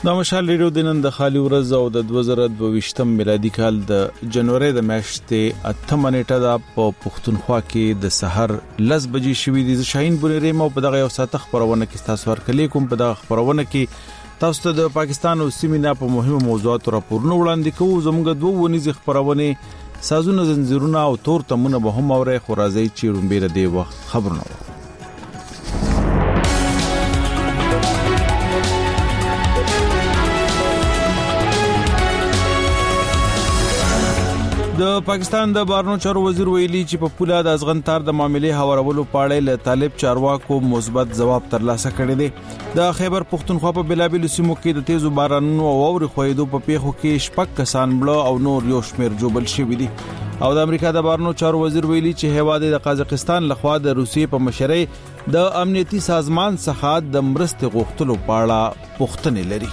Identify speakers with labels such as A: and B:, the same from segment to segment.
A: د مشال ریډیو د نن د خالي ورځ او د 2022 میلادي کال د جنوري د میاشتې 8 نیټه د پښتونخوا کې د سحر 10 بجې شوې د شاهین بونری مو په دغه یو ساعت خبرونه کې تاسو ورکلې کوم په دغه خبرونه کې تاسو ته د پاکستان او سیمه په مهمو موضوعاتو راپورونه وړاندې کوو زموږ دوه ونیز خبرونه سازونه زنجیرونه او تور تمونه به هم اوري خو راځي چې رومبيره دی وخت خبرونه د پاکستان د بهرنیو چارو وزیر ویلي چې په پوله د ازغنتار د معاملې حوالولو پاړې له طالب چارواکو مثبت جواب ترلاسه کړی دی د خیبر پختونخوا په بلابل سیمو کې د تیزو بارانونو او اوري خویدو په پیښو کې شپږ کسان مړه او نور یو شمېر جوبل شوی دي او د امریکا د بهرنیو چارو وزیر ویلي چې هیواد د قازقستان لخوا د روسیې په مشرۍ د امنیتي سازمان څخه د مرستې غوښتلو پاړه پوښتنې لري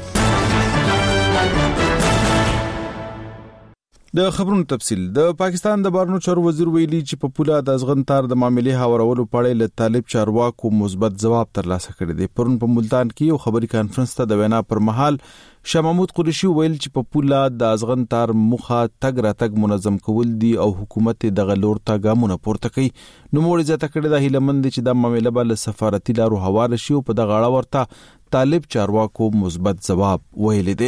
A: د خبرونو تفصیل د پاکستان د بهرنیو چارو وزیر ویلي چې په پوله د ازغنتار د معاملې حوالولو پاړې له طالب چارواکو مثبت جواب ترلاسه کړی دی پرون په ملتان کې یو خبري کانفرنس ته د وینا پر مهال شاه محمود قریشي ویل چې په پوله د ازغنتار مخه تګ راتګ منظم کول دي او حکومت د غلور ته ګامونه پورته کوي نو موږ زیاته کړی د هیلمند چې د معاملې بل سفارتي لارو حواله شي په دغه اړه ورته طالب چارواکو مثبت جواب ویل دي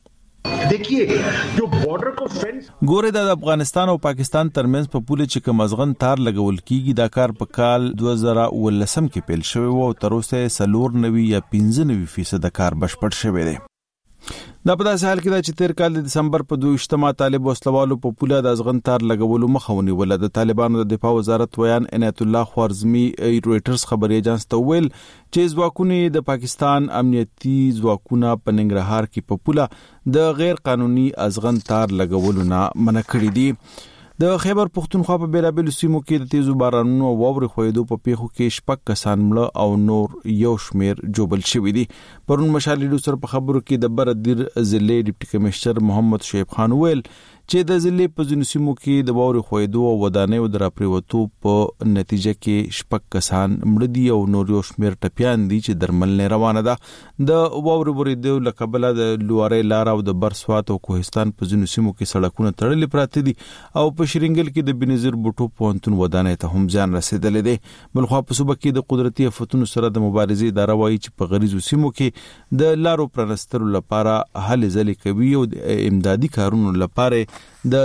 B: देखिए जो बॉर्डर को फेंस
A: ګوره د افغانستان او پاکستان ترمنځ په پوله چې کوم ازغن تار لګول کیږي دا کار په کال 2019 کې پیل شوی او تر اوسه 94 یا 95% کار بشپړ شوی دی دا په داسې حال کې دا چې تیر کال د دسمبر په 22 طالب وسلوالو په پوله د ازغن تار لګولو مخاوني ول د طالبانو د دفاع وزارت ویان عنایت الله خوارزمی رويټرز خبري ایجنس ته ویل چې ځواکونه د پاکستان امنیتي ځواکونه په ننګرهار کې په پوله د غیر قانوني ازغن تار لګولو نه منع کړی دي د خیبر پختونخوا په بلابل سیمو کې د تیزو بارانونو او واوري خویدو په پیښو کې شپږ کسان مړه او نور یو شمېر جوبل شوی دي پرون مشال لیډو سره په خبرو کې د بردیر ضلع ډیپټي کمشنر محمد شعیب خان ویل چې د ضلع په ځینو سیمو کې د واوري خویدو او ودانیو د راپریوتو په نتیجه کې شپږ کسان مړه دي او نور یو شمېر ټپيان دي چې درمل نه روانه ده د واوري ورېدو لکبله د لوارې لار او د برسوات او کوهستان په ځینو سیمو کې سړکونه تړلې پراته دي او په شرینګل کې د بنظیر بوټو پونتون ودانۍ ته هم ځان رسیدلې دي بلخوا په صوبه کې د قدرتي آفتونو سره د مبارزې اداره وایي چې په غریزو سیمو کې د لارو پرانستلو لپاره هلې ځلې کوي او د امدادي کارونو لپاره د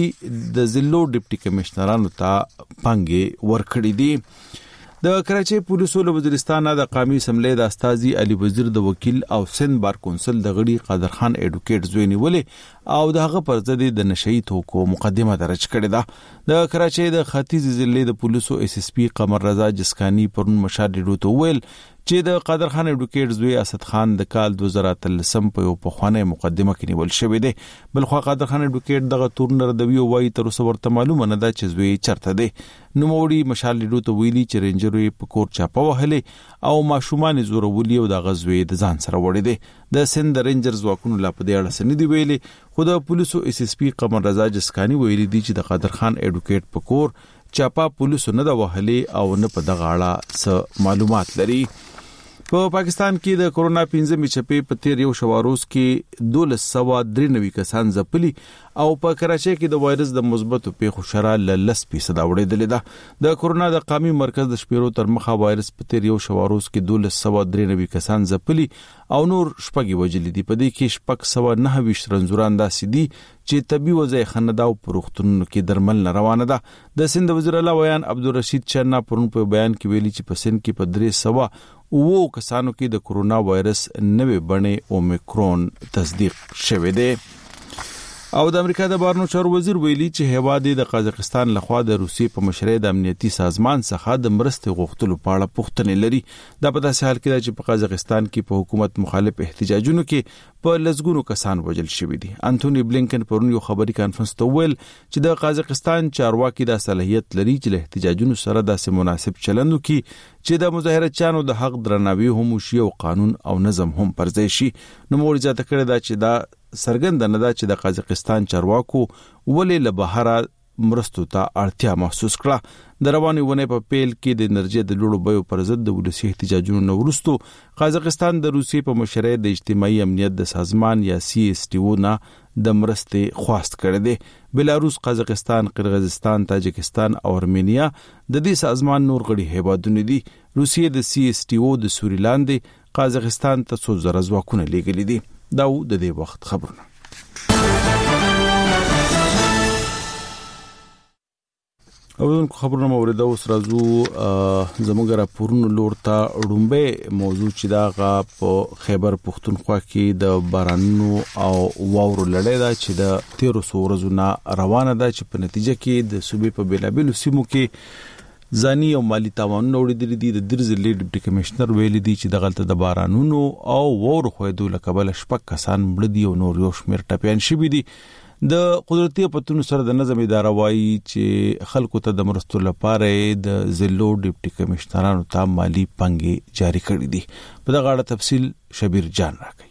A: ضلعو ډیپټي کمشنرانو ته پنګې ورکړې دي د کراچۍ پولیسو له وزیرستان د قومي اسمبلی د استاذي علي وزیر د وکیل او سند بار کونسل د غړي قادر خان اډوکیټ زوینی ولې او دغه پر ضد د نشئی توکو مقدمه درج کړې ده د کراچۍ د ختیځ ضلع د پولیسو اس اس پی قمر رضا جسکانی پرون مشال ډیډو ویل چې د قادر خان اډوکیټ زوی اسد خان د کال 2013 په یو پخوانه مقدمه کې نیول شوی دی بلخو قادر خان اډوکیټ دغه تورنر د ویو وای تر اوسه ورته معلومه نه ده چې زوی چرته دی نو موړي مشال ډیډو ته ویلي چې رینجرې په کور چاپه وهلې او ماشومان زورولي او د غزوی د ځان سره وړي دي د سند رینجرز واکونو لا په دې اړه سن دی ویلي خو د پولیسو اس اس پی قمر رضا جسکانی ویلي دي چې د قادر خان اډوکیټ په کور چاپه پولیسو نه د وهلې او نه په دغه اړه څه معلومات لري په پاکستان کې د کورونا 15 چپې په تیر یو شواروز کې 1293 کسان ځپلي او په کراچۍ کې د وایرس د مثبتو پیښو شرح ل 10% اوریدلې ده د کورونا د قومي مرکز د شپږو تر مخه وایرس په تیر یو شواروز کې 1293 کسان ځپلي او نور شپږ وجلې دي په دې کې 629 رنځوران داسې دي چې طبي وضع خندا او پروختونو کې درمل نه روانه ده د سند وزیر الله ویان عبدالرشید چنا پرون په بیان کې ویلي چې په سند کې په 300 کسانو کې د کورونا وایرس نوې بڼه اومیکرون تصدیق شوه دی او د امریکا د بهرنیو چارو وزیر ویلي چې هیواد د قازقستان لخوا د روسیې په مشرۍ د امنیتي سازمان څخه د مرستې غوښتلو په اړه پوښتنې لري دا په داسې حال کې ده چې په قازقستان کې په حکومت مخالف احتجاجونو کې په لزګونو کسان وژل شوي دي انټونی بلینکن پرون یو خبري کانفرنس ته ویل چې د قازقستان چارواکي د صلاحیت لري چې له احتجاجونو سره داسې مناسب چلند وکړي چې د مظاهرچیانو د حق درناوی هم شي او قانون او نظم هم پرځای شي نو موږ ځکه کړی دا چې دا سرګند نه ده چې د قازقستان چارواکو ولې له بهره مرستو ته اړتیا محسوس کړه. د روانې ونې په پیل کې د انرژي د لوړو بیو پر ضد د ولسي احتجاجونو نه وروسته قازقستان د روسیې په مشرۍ د اجتماعي امنیت د سازمان یا CSTO نه د مرستې خواست کړی دی. بلاروس، قازقستان، قرغیزستان، تاجکستان او ارمینیا د دې سازمان نور غړي هیوادونه دي. روسیې د CSTO د سوري لاندې قازقستان ته 100,000 ځواکونه لیږلي دي. دا د دې وخت خبرونه. اولن خبرونه موریده اوس راځو زموږ راپورونو لور ته. ډومبه موضوع چې دا په خیبر پختونخوا کې د بارانونو او واورو لړۍ ده چې د 1300 ورځو نه روانه ده چې په نتیجه کې د صوبې په بیلابیلو سیمو کې ځاني او مالی تاوانونه وړاندې دي. د درزلې ډیپټي کمشنر ویلي دي چې د غلطه د بارانونو او واورو خویدو لکبل شپږ کسان مړ دي او نور یو شمېر ټپيان شوي دي. د قدرتي پتونو سره د نظم اداره وایي چې خلکو ته د مرستو لپاره د ضلعو ډیپټي کمشنرانو ته مالی پنګې جاری کړې دي. په دغه اړه تفصیل شبیر جان راکړي.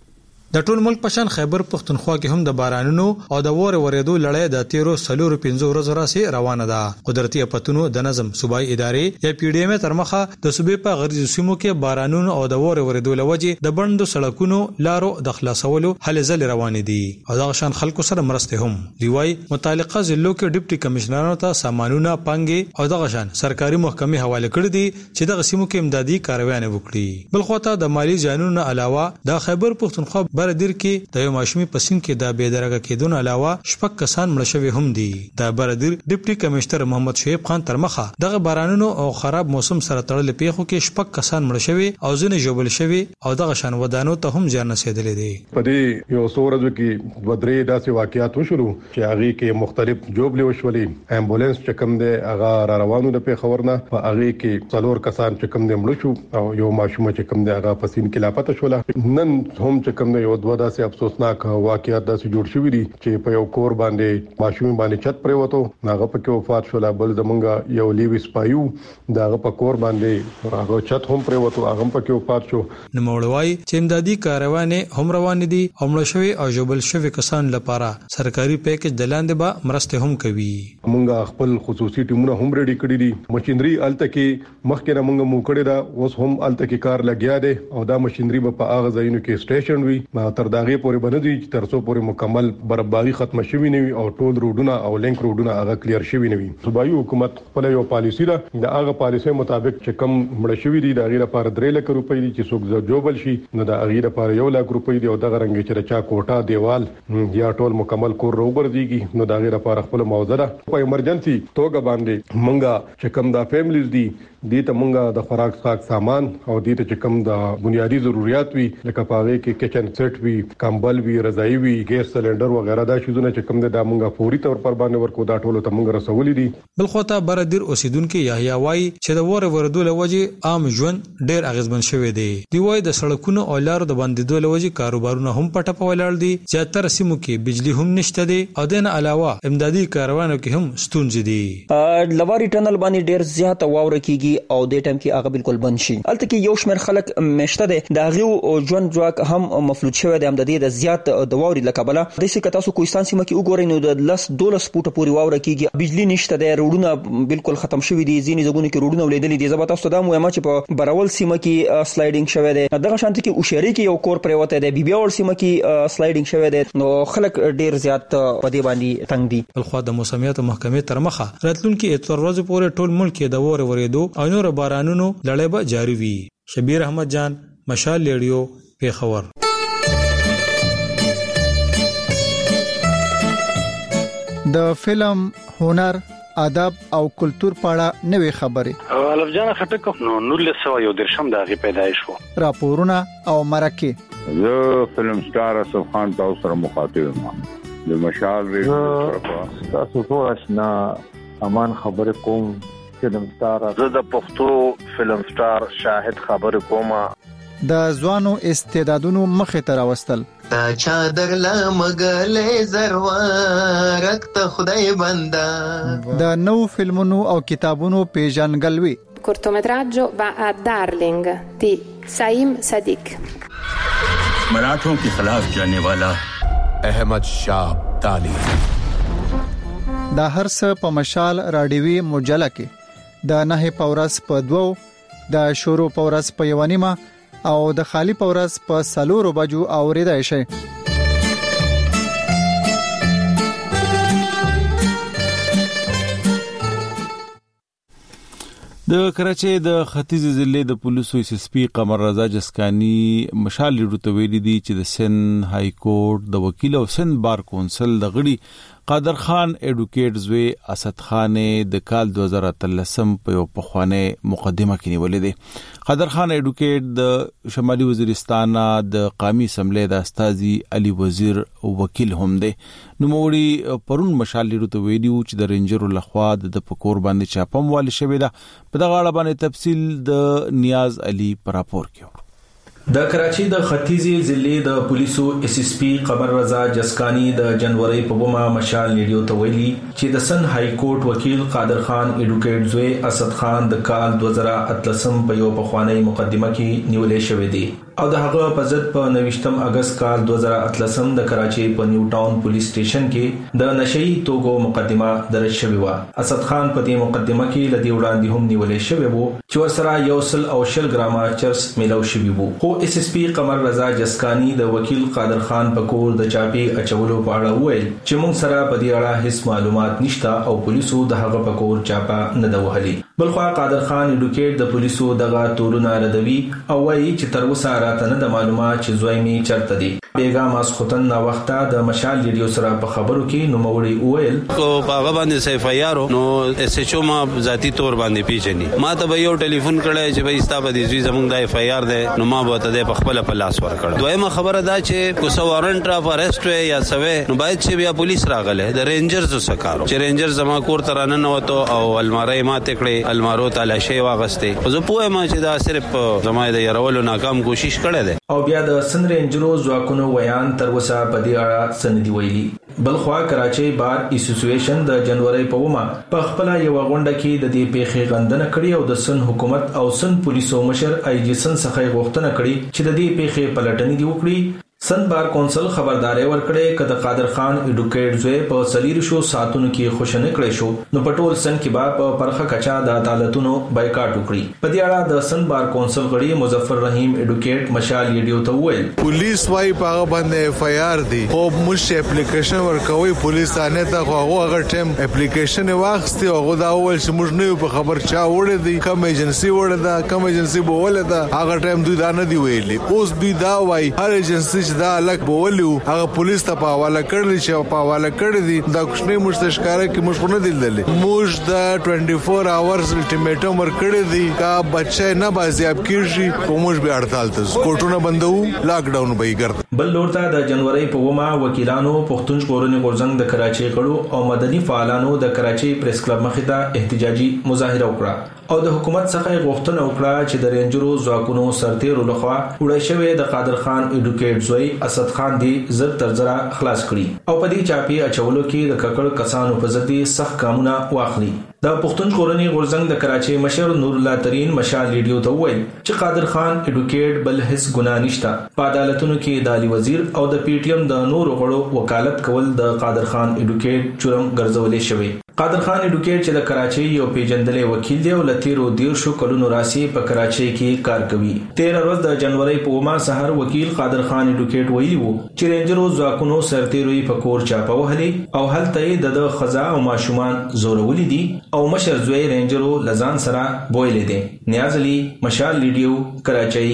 C: د ټول ملک په شان خیبر پختونخوا کې هم د بارانونو او د وور ورېدو لړۍ د 13 ورځې راځي روانه ده. قدرتي اپتونو د نظم صوبایي ادارې یا PDM تر مخه د صوبې په غربي سیمو کې بارانونو او د وور ورېدو لوجې د بندو سړکونو لارو د خلاصولو هلې ځلې روانې دي او د شان خلکو سره مرسته هم دیوای. متعلقه ضلعو کې ډیپټي کمشنرانو ته سامانونه پنګې او د شان سرکاري محکمې حواله کړې دي چې د سیمو کې امدادي کاروایونه وکړي. بل خو ته د مالی ځانونو علاوه د خیبر پختونخوا بردیر کې د یو ماشومي پسین کې د بېدرګه کېدون علاوه شپږ کسان مړ شوي هم دي. د بردیر ډیپټي کمشنر محمد شعیب خان تر مخه دغه بارانونو او خراب موسم سره تړل پیښو کې شپږ کسان مړ شوي او ځنې ژوبل شوي او دغه شان ودانو ته هم زیان رسیدلې دي.
D: په دې یو څورځو کې ودرې داسې واقعیات وشول چې هغه کې مختلف جوبلې وشولې. امبولانس چې کوم دی هغه را روانو د پیښور نه په هغه کې څلور کسان چې کوم دی مړ شو او یو ماشوم چې کوم دی هغه پسین کې لاپته شول. نن هم چې کوم دی یو دوه داسې افسوسناک واقعیات داسې جوړ شوي دي چې په یو کور باندې ماشوم باندې چت پریوتو هغه په کې وفات شول. بل زمونږ یو لیوی سپایو دغه په کور باندې هغه چت هم پریوتو هغه په کې وفات شو.
C: نو مولوي چې امدادي کاروانې هم روان دي او مړ شوي او ژوبل شوي کسان لپاره سرکاري پیکج د لاندې به مرسته هم کوي.
D: مونږ خپل خصوصي ټیمونه هم ریډي کړی دي. ماشينري الته کې مخکې نه مونږ مو کړی دا اوس هم الته کې کار لګیا دی او دا ماشينري په هغه ځایونو کې سټیشن وي تر داغه پورې باندې چې ترڅو پورې مکمل برابرۍ ختم شوي نه وي او ټول روډونه او لینک روډونه هغه کلیر شوي نه وي. صوبایي حکومت خپل یو پالیسی ده د هغه پالیسی مطابق چې کم مړ شوي دي د غیر لپاره 3 لک روپۍ دي چې څوک جوبل شي نو د غیر لپاره 1 لک روپۍ دي او دغه رنګ چې چا کوټه دیوال یا ټول مکمل کور روغورځيږي نو د غیر لپاره خپل موزه په ایمرجنسي توګه باندې مونږه چې کم دا فیملیز دي دې ته مونږه د خوراک ساک سامان او دې ته چې کم د بنیادی ضرورت وي لکه پاغه کې کچن سیټ وي کمبل وي رضاعي وي ګیس سلندر وغیرہ دا شیزونه چې کم د مونږه فوري تور پر باندې ورکو دا ټولو ته مونږ رسولې دي.
C: بل خو ته بردیر اوسیدونکو یحیی وای چې د وره ورېدو لوجه عام ژوند ډېر اغیزمن شوی دی. دی وای د سړکونو او لارو د باندې لوجه کاروبارونه هم پټه په ولاړ دي. زیاتره سیمو کې بجلی هم نشته دي او دنه علاوه امدادي کاروانو کې هم ستونزې دي.
E: لواري ټنل باندې ډېر زیات واوره کیږي او د ټیم کې هغه بالکل بند شي. الته کې یو شمېر خلک مشته دي د هغه ژوند ځواک هم مفلوت شوی دی. امدادي د زیات د واوري لکبله د څه کتاسو کوهستان سیمه کې وګورئ نو د 10-12 فوټه پورې واوره کیږي. بجلی نشته دی. روډونه بالکل ختم شوی دي. ځینې ځګونو کې روډونه ولیدلې دي. زبر تاسو دا مو ما چې په براول سیمه کې سلایډینګ شوی دی. دغه شانتي کې اوشری کې یو کور پریوته دی. بیا ور سیمه کې سلایډینګ شوی دی. نو خلک ډیر زیات په دې باندې تنگ دي.
C: بلخو د موسمیات محکمې تر مخه راتلونکي اتور ورځې پورې ټول ملک کې د وور ورېدو او نور بارانونو لړۍ به جاری وي. شبیر احمد جان، مشال ریډیو، پیښور.
F: د فلم، هنر، ادب او کلچر په اړه نوې خبرې
G: الف جان خټک نو 1913 د غي پیدایش وو.
F: راپورونه او مرکه
H: زه فلم سٹار اسف خان تاسو سره مخاطب یم. د مشال ریډیو
I: تاسو ټول آشنا امان خبر کوم. فلم سٹار
G: زه د پښتو فلم سٹار شاهد خبر کوم.
F: د ځوانو استعدادونو مخه تر راوستل
J: تا چا درلا مګلې زروارک ته خدای بندا.
F: د نو فلمونو او کتابونو پیژنګلوي.
K: cortometraggio va a Darling di Saim Sadiq.
L: मराठों के खिलाफ जाने वाला अहमद शाह ताली.
F: دا هرڅ په مشال رادیوي مجله کې د 9 پورس په 2 د شروع پورس په 1 او د خالی پورس په 4 بجو اوریدای شي.
A: د کراچۍ د ختیځ ضلع د پولیسو اس پی قمر رضا جسکانی مشال لیډو ته ویلي دي چې د سند های کورټ د وکیل او سند بار کونسل د غړي قادر خان اډوکیټ زوی اسد خان د کال 2013 په یو پخوانه مقدمه کې نیولې دي. قادر خان اډوکیټ د شمالي وزیرستان د قومي اسمبلی د استاذي علي وزیر وکیل هم دی. نو موري پرون مشال لیډو ته ویلي چې د رینجر لخوا د پکور باندې چاپم وال شوی دا په دغه اړه باندې تفصیل د نیاز علي پر راپور کې.
L: د کراچۍ د ختیځي ضلع د پولیسو اس پی قمر رضا جسکانی د جنوري په بوما مشال لیډیو ته ویلي چې د سند های کورټ وکیل قادر خان اډوکیټ زوی اسد خان د کال 2013 په یو پخوانی مقدمه کې نیولې شوې دي او د هغه په ضد په 29 اگست کال 2013 د کراچۍ په نیو ټاون پولیس سټیشن کې د نشئی توګو مقدمه درج شوې و. اسد خان په دې مقدمه کې لدی وړاندې هم نیولې شوې وو چې ورسره 100 ګرام چرس ملاو شوی وو. خو اس پی قمر رضا جسکانی د وکیل قادر خان په کور د چاپی اچولو په اړه وویل چې موږ سره په دې اړه هیڅ معلومات نشته او پولیسو د هغه په کور چاپا نه د وهلي. بلخو قادر خان اډوکیټ د پولیسو دغه تورونه ردوي او وایي چې تر اوسه راته نه د معلومات چې زوی می چرته دي. بیګا ماسختن نا وخته د مشال لیډیو سره په خبرو کې نو موړي وویل
M: کو هغه باندې سیف یارو نو اس ایچ او ما ذاتی تور باندې پیژني ما ته به یو ټلیفون کړی چې به استا به دې زمونږ د اف ای آر ده نو ما به ته په خپل په لاس ور کړ. دویمه خبره دا چې کو سو وارنټ اف ارست وي یا سوي نو باید چې بیا پولیس راغله د رینجرز سکارو چې رینجر زما کور ترانه نه وته او الماری ما تکړه المارو تعالی شی واغسته خو زه پوهه ما چې دا صرف زما د يرولو ناکام کوشش کړی ده.
L: او بیا د سند رینجرو ځواکونو ویان تر وسه په دې اړه سندي ویلي. بلخوا کراچۍ بار اسوسییشن د جنوري په ومه په خپل یو غونډه کې د دې پیښې غندنه کړې او د سن حکومت او سن پولیسو مشر ای جی سن څخه غوښتنه کړې چې د دې پیښې پلټنې دی وکړي. سند بار کونسل خبرداري ورکړې کده قادر خان اډوکیټ زوی په سلیری شو ساتونو کې خوشنه کړې شو نو پټول سن کې با په پرخه کچا د عدالتونو بایکاټ وکړي. په دې اړه د سند بار کونسل غړي مظفر رحیم اډوکیټ مشال لیډیو ته وویل
N: پولیس وايي په باندې اف ای آر دی خو موږ اپلیکیشن ورکوي پولیس ثانه ته هغه ټیم اپلیکیشن واخستي او دا اول چې موږ نه په خبر چا وړي دی کوم ایجنسی وړي دا کوم ایجنسی بوله دا هغه ټیم دوی دا نه دی ویلي. اوس دوی دا وايي هر ایجنسی دا الګ بولیو هغه پولیس ته په حواله کړل چې په حواله کړی دي دا کوښنه مستشکاره کې مشغول نه دي موږ د 24 اورز الټیمیټم ورکړی دی کا بچي نه بازیاب کیږي کوم به هړتال ته کوټونه بندو لاک ډاون به ګرځي.
L: بل لورته د جنوري په ومه وکیلانو پښتون ژغورنې غورځنګ د کراچۍ غړو او مدني فعالانو د کراچۍ پریس کلب مخې ته احتجاجي مظاهره وکړه او د حکومت څخه غوښتنه وکړه چې د رینجرو ځواکونو سرتیرو لخوا وړای شوی د قادر خان اډوکیټ زوی اسد خان دی زر تر زرا خلاص کړي او په دې چاپی اچولو کې د ککړ کسانو په ضد سخت قانونا واخلي. د پښتون ژغورنې غورځنګ د کراچۍ مشر نور الله ترين مشال لیډیو ته وویل چې قادر خان اډوکیټ بل هیڅ ګناه نشته. په عدالتونو کې د علي وزیر او د پی ټی ایم د نور غړو وکالت کول د قادر خان اډوکیټ جرم ګرځولې شوی. قادر خان اډوکیټ چې د کراچۍ یو پیژندلې وکیل دی او لتیرو 13 کلونو راسي په کراچۍ کې کار کوي. 13 ورځ د جنوري په ومه سحر وکیل قادر خان اډوکیټ ویلی وو چې رینجرو ځواکونو سرتیرو په کور چاپه وهلي او هلته د خزا او ماشومان زورولي دي او مشر زوی رینجرو لزان سره بویلې دي. نیاز علي مشال لیډیو کراچۍ.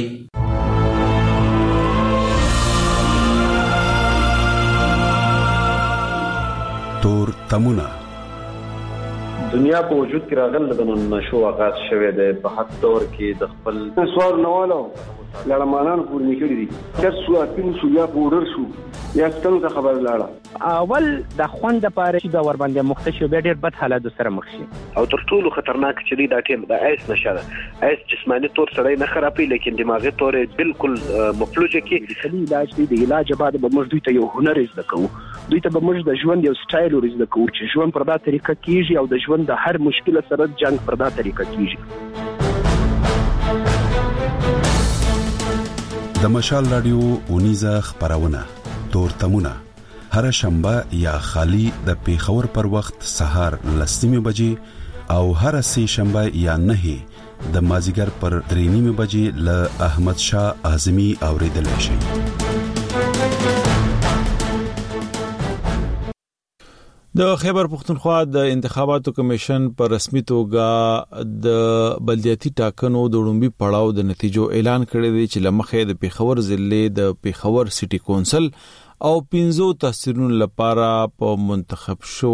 O: تور تمونه
P: دنیا په وجود کې راغله د نشو آغاز شوه د په حد دور کې د خپل سوال نوالو لړمانان پورې نکړي دي چې سو اپین سو یا پورر شو یا ستنو ته خبر لاړه
Q: اول د خوند لپاره چې د ور باندې مختشو به ډېر بد حالات سره مخ شي
P: او تر ټولو خطرناک چې دا ټیم د ایس نشه ایس جسمانی تور سره نه خرابې لیکن دماغي تور بالکل مفلوجه کې
Q: علاج دی د علاج بعد به موږ دوی ته یو هنر زده کوو دوی ته به موږ د ژوند یو سټایل ورزده کوو چې ژوند پر دا طریقه کیږي او د ژوند د هر مشکل سره جنگ پر دا طریقه کیږي.
O: د مشال رادیو اونیزه خبرونه تور تمونه هر شنبه یا خالی د پیښور پر وخت سهار 10:30 بجې او هر سه شنبه یا 9 د مازیګر پر 3:30 بجې له احمد شاه اعظمي اوریدل شي.
A: د خیبر پختونخوا د انتخاباتو کمیشن پر رسمي توګه د بلدیاتي ټاکنو د وړاندې پړاو د نتیجو اعلان کړی دی چې لمخې د پیښور ضلع د پیښور سټي کونسل او 15 تحصیلونو لپاره په منتخب شو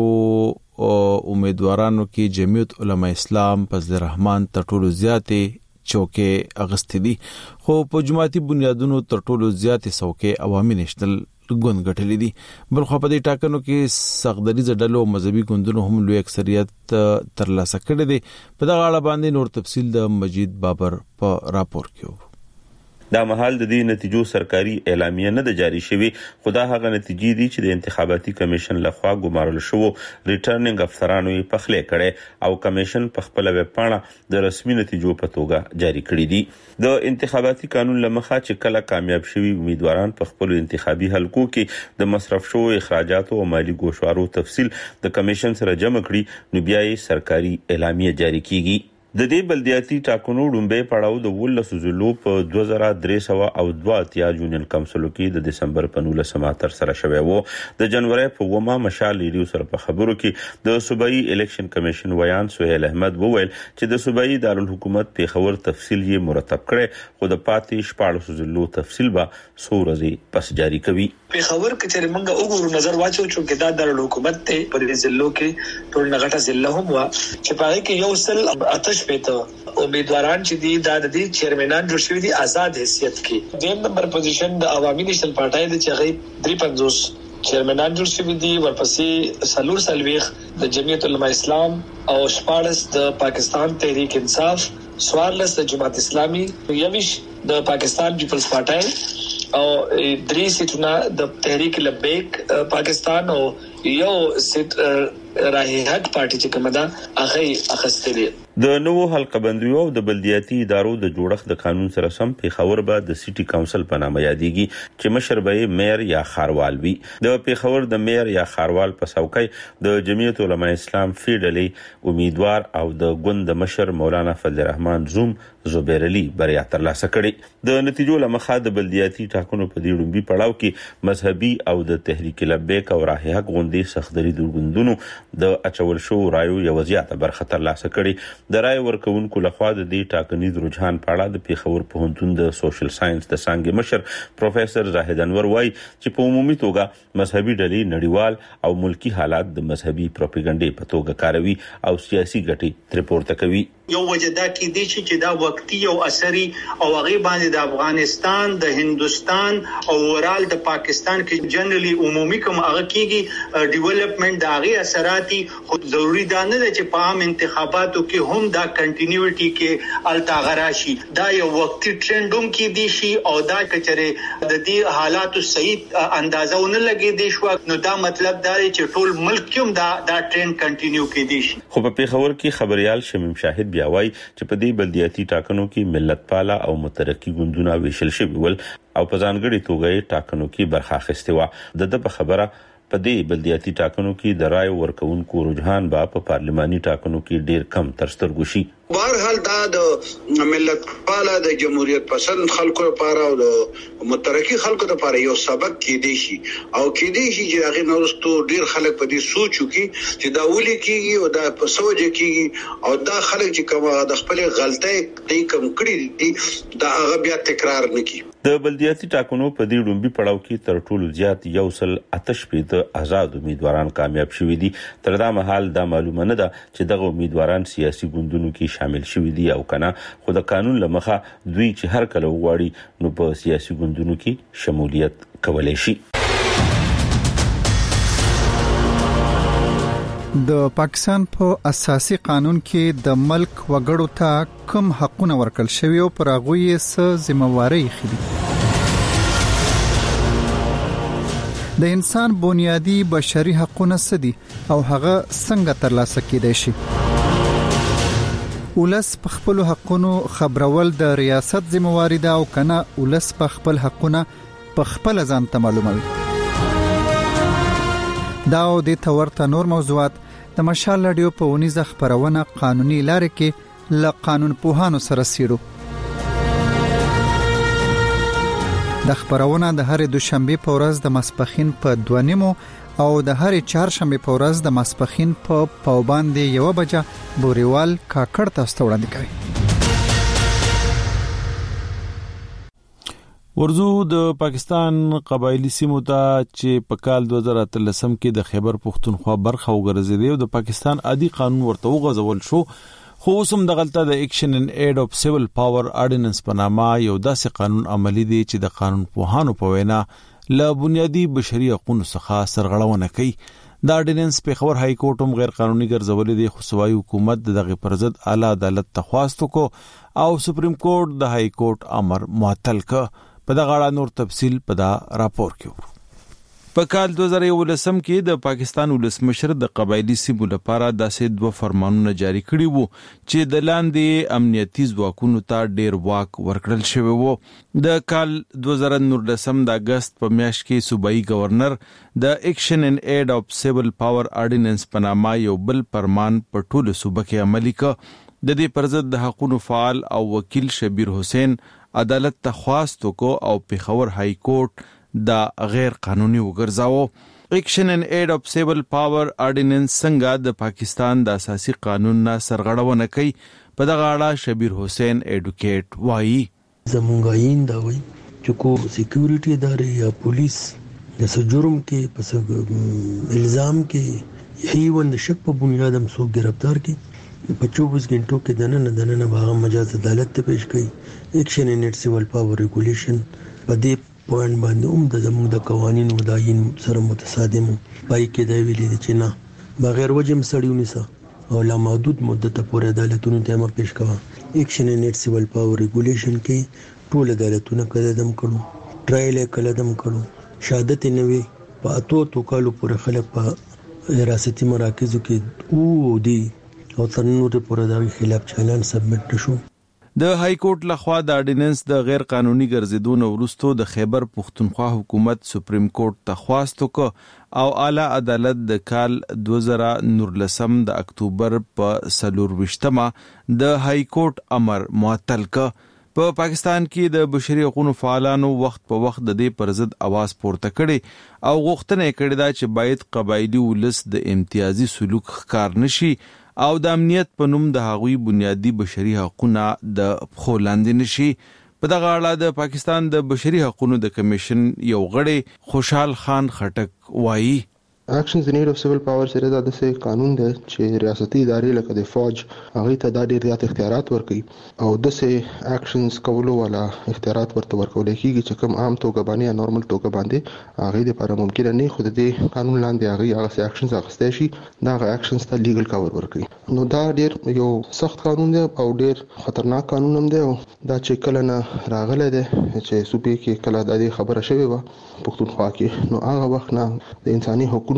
A: امیدوارانو کې جمعیت علماء اسلام فضل الرحمن تټولو زیاتې چوکې اغستې دي، خو په جماعتي بنیادونو تټولو زیاتې څوکې عوامي نشنل ګوند غټلې دي. بلخو په دې ټاکنو کې سغدري زډلو مذهبي ګوندونو هم لوی اکثریت ترلاسه کړي دي. په دغه اړه باندې نور تفصیل د مجید بابر په راپور کې.
R: دا مهال د دې نتیجو سرکاري اعلامیه نه جاری شوی، خدا هغه نتیجې دي چې د انتخاباتي کمیشن لخوا ګمارل شو ریټرنینګ افسرانو یې پخلې کړي او کمیشن په خپل ویب پاڼه د رسمي نتیجو په توګه جاری کړي دي. د انتخاباتي قانون لمخه چې کله کامیاب شوي امیدواران په خپل انتخابي حلقو کې د مصرف شو اخراجات او مالی ګوشوارو تفصیل د کمیشن سره جمع کړي، نو بیا یې سرکاري اعلامیه جاری کیږي. د دې بلدیاتي ټاکنو لومبه پړاو د 19 ضلعو په 2302 یونین کونسل کې د دسمبر په 19 تر سره شوی وو. د جنوري په 1 مشال ریډیو سره په خبرو کې د صوبایي الیکشن کمیشن ویان سہیل احمد وویل چې د صوبایي دارالحکومت پیښور تفصیل یې مرتب کړي، خو د پاتې 14 ضلعو تفصیل به څو ورځې پس جاری کوي.
S: پیښور کې چې موږ وګورو نظر واچو چې د دارالحکومت ته په ضلعو کې ټول نغټه ضلع هم وا چې پاره کې یو سل آتش پېته امیدواران چې دي د دې چیرمنان جوړ شوی دي آزاد حیثیت کې. دیم نمبر پوزیشن د عوامي نېشنل پارټای د چغې 53 چیرمنان جوړ شوی دي، ورپسې سلور سلويخ د جمعیت علماء اسلام او 14 د پاکستان تحریک انصاف، 14 د جماعت اسلامي، 21 د پاکستان پیپلز پارټای او 3 سیټونه د تحریک لبیک پاکستان او یو سیټ راهي حق پارټي چې کومه ده هغه اخستلې.
R: د نوو حلقه بندیو او د بلدیاتي ادارو د جوړښت د قانون سره سم پیښور به د سټي کونسل په نامه یادېږي چې مشر به مېر یا خاروال وي. د پیښور د مېر یا خاروال په څوکۍ د جمعیت علماء اسلام فیډلې امیدوار او د ګوند مشر مولانا فضل الرحمن زوم زبیر علي بریا ترلاسه کړي. د نتیجو لمخه د بلدیاتي ټاکنو په دې لومبي پړاو کې مذهبي او د تحریک لبیک او راهي حق غونډې سخدري ګوندونو د اچول شو رایو یو زیاته برخه ترلاسه کړي. د رای ورکوونکو لخوا د دې ټاکنیز رجحان په اړه د پیښور پوهنتون د سوشل ساينس د څانګې مشر پروفیسور زاهد انور وایي چې په عمومي توګه مذهبي ډلې نړیوال او ملکی حالات د مذهبي پروپاګاندا په توګه کاروي او سیاسي ګټې ترپورته کوي.
T: یو وجدا کې دي چې دا وقتی او اثري او هغه باندې د افغانستان، د هندستان او ورال د پاکستان کې جنرالي عمومي کوم هغه کېږي ډیولپمنٹ د هغه اثراتي خود ضروری ده نه چې په عام انتخاباتو کې هم دا کنټینیوټي کې التاغراشي. دا یو وقتی ټرند هم کې دي شي او دا کچره د دې حالاتو صحیح اندازه ونه لګي دي شو، نو دا مطلب دا چې ټول ملک کې هم دا ټرند کنټینیو کې دي شي.
R: خو په پیښور کې خبريال شمیم شاهد وای چې په دې بلدیاتي ټاکنو کې ملت پالا او مترقي ګوندونه ویشل شوي ول او په ځانګړي توګه ټاکنو کې برخه اخیستې و. د خبره په دې بلدیاتي ټاکنو کې د رای ورکوونکو رجحان په پارلماني ټاکنو کې ډیر کم تر سترګو شي.
U: بهرحال دا د ملت پالا د جمهوریت پسند خلکو لپاره او د مترقي خلکو لپاره یو سبق کې دی شي او کې دی شي چې هغه نورستو ډیر خلک په دې سوچو کې چې دا ولي کېږي او دا په سوچ کېږي او دا خلک چې کوم د خپل غلطۍ دې کم کړی دي دا هغه بیا تکرار نه کوي.
R: د بلدیاتي ټاکنو په دې لومبي پړاو کې تر ټولو زیات یو سل آتش پېته آزاد امیدواران کامیاب شوي دي. تر دا مهال دا معلومه نه ده چې دغه امیدواران سیاسي ګوندونو کې شامل شوي دي او کنه، خو د قانون لمخه دوی چې هر کله وغواړي نو په سیاسي ګوندونو کې شمولیت کولای شي.
F: د پاکستان په اساسي قانون کې د ملک وګړو ته کوم حقونه ورکړل شوی او پر هغه یې څه ذمہواری خېدي. د انسان بنیادی بشري حقونه سدي او هغه څنګه ترلاسه کېدای شي. ولس په خپل حقونو خبرول د ریاست ذمہواری ده او کنه ولس په خپل حقونه په خپل ځان ته معلوموي. دا او د تورته نور موضوعات د مشال رادیو په ونیزه خبرونه قانوني لارې کې ل قانون پوهانو سره سیرو. د خبرونه د هر دوشنبه په ورځ د ماسپخین په 2:30 او د هر چهارشنبه په ورځ د ماسپخین په پاوباندې 1 بجه بوريوال کاکړ تاسو وړاندې کوي.
A: ورزو د پاکستان قبایلی سیمو ته چې په کال 2013 کې د خیبر پختونخوا برخه وګرځیدي او د پاکستان عادي قانون ورته وغځول شو، خو اوسم د غلطه د ایکشن ان ایډ اف سیویل پاور آرډیننس په نامه یو داسې قانون عملی دی چې د قانون پوهانو په وینا له بنیادی بشري حقوقو څخه سرغړونه کوي. دا آرډیننس په خبر های کورټ هم غیر قانوني ګرځولې دی، خو صوبایي حکومت دغه پرځد اعلی عدالت ته خواست وکړ او سپریم کورټ د های کورټ امر معطل کړ. په دغه اړه نور تفصیل په دا راپور کې. په کال 2019 کې د پاکستان ولسمشر د قبایلی سیمو لپاره داسې 2 فرمانونه جاری کړي وو چې د لاندې امنیتي ځواکونو ته ډیر واک ورکړل شوی وو. د کال 2019 د اگست په میاشت کې صوبایي گورنر د ایکشن ان ایډ اف سیویل پاور آرډیننس په نامه یو بل فرمان په ټوله صوبه کې عملي کړ. د دې پرځد د حقوقو فعال او وکیل شبیر حسین عدالت ته خواست وکړ او پیښور های کورټ دا غیر قانوني وګرځاوه. ایکشن ان ایډ اف سیویل پاور آرډیننس څنګه د پاکستان د اساسي قانون نه سرغړونه کوي، په دغه اړه شبیر حسین ایډوکیټ وایي.
B: زمونږ عین دا وایي چې کو سکیورټي ادارې یا پولیس د جرم کې پس الزام کې هیوند شک په بنیاد هم څوک گرفتار کی په 24 غنټو کې دنه باغ مجاز عدالت ته پیش کړي. ایکشن ان ایډ سیویل پاور ریګولیشن په دې پوینټ باندې هم د زموږ د قوانینو د عین سره متصادم پای کې دی ویلي چې نه بغیر وجه سړیونه او لا محدود مدت پورې عدالتونو ته پیش کړه. ایکشن ان ایډ سیویل پاور ریګولیشن کې ټول عدالتونه قدم کړو، ټرایل قدم کړو، شهادت نوي په اتو کالو پورې خلک په حراستي مراکزو کې او دی او تر نورو پورې د خلاف چالان سبمټ شو.
A: د های کورټ لخوا د آرډیننس د غیر قانوني ګرځیدو وروسته د خیبر پختونخوا حکومت سپریم کورټ ته خواست وکړ او اعلی عدالت د کال 2019 د اکتوبر په 24مه د های کورټ امر معطل کړ. په پاکستان کې د بشري حقوقو فعالانو وخت په وخت د دې پرځد आवाज پورته کړي او غوښتنه کړې ده چې باید قبایلی ولس د امتیازي سلوک ښکار نشي او د امنیت په نوم د هغوی بنیادی بشري حقوقونه د پخو لاندې نشي. په دغه اړه د پاکستان د بشري حقوقو د کمیشن یو غړی خوشحال خان خټک وایي.
V: اکشنز ان ایډ اف سیویل پاور سره دا د قانون دی چې ریاستي ادارې لکه د فوج هغه ته د ډېر زیات اختیارات ورکړي او د اکشنز کولو والا اختیارات ورته ورکول کېږي چې کوم عام توګه باندې یا نورمال توګه باندې هغه لپاره ممکن نه خو د قانون لاندې هغه اکشنز اخستې شي دا اکشنز ته لیګل کور ورکړي. نو دا ډېر یو سخت قانون دی او ډېر خطرناک قانون هم دی او دا چې کله نه راغله ده چې صوبې کې کله د دې خبره شوې و پښتونخوا کې نو هغه وخت نه د انساني حقوقو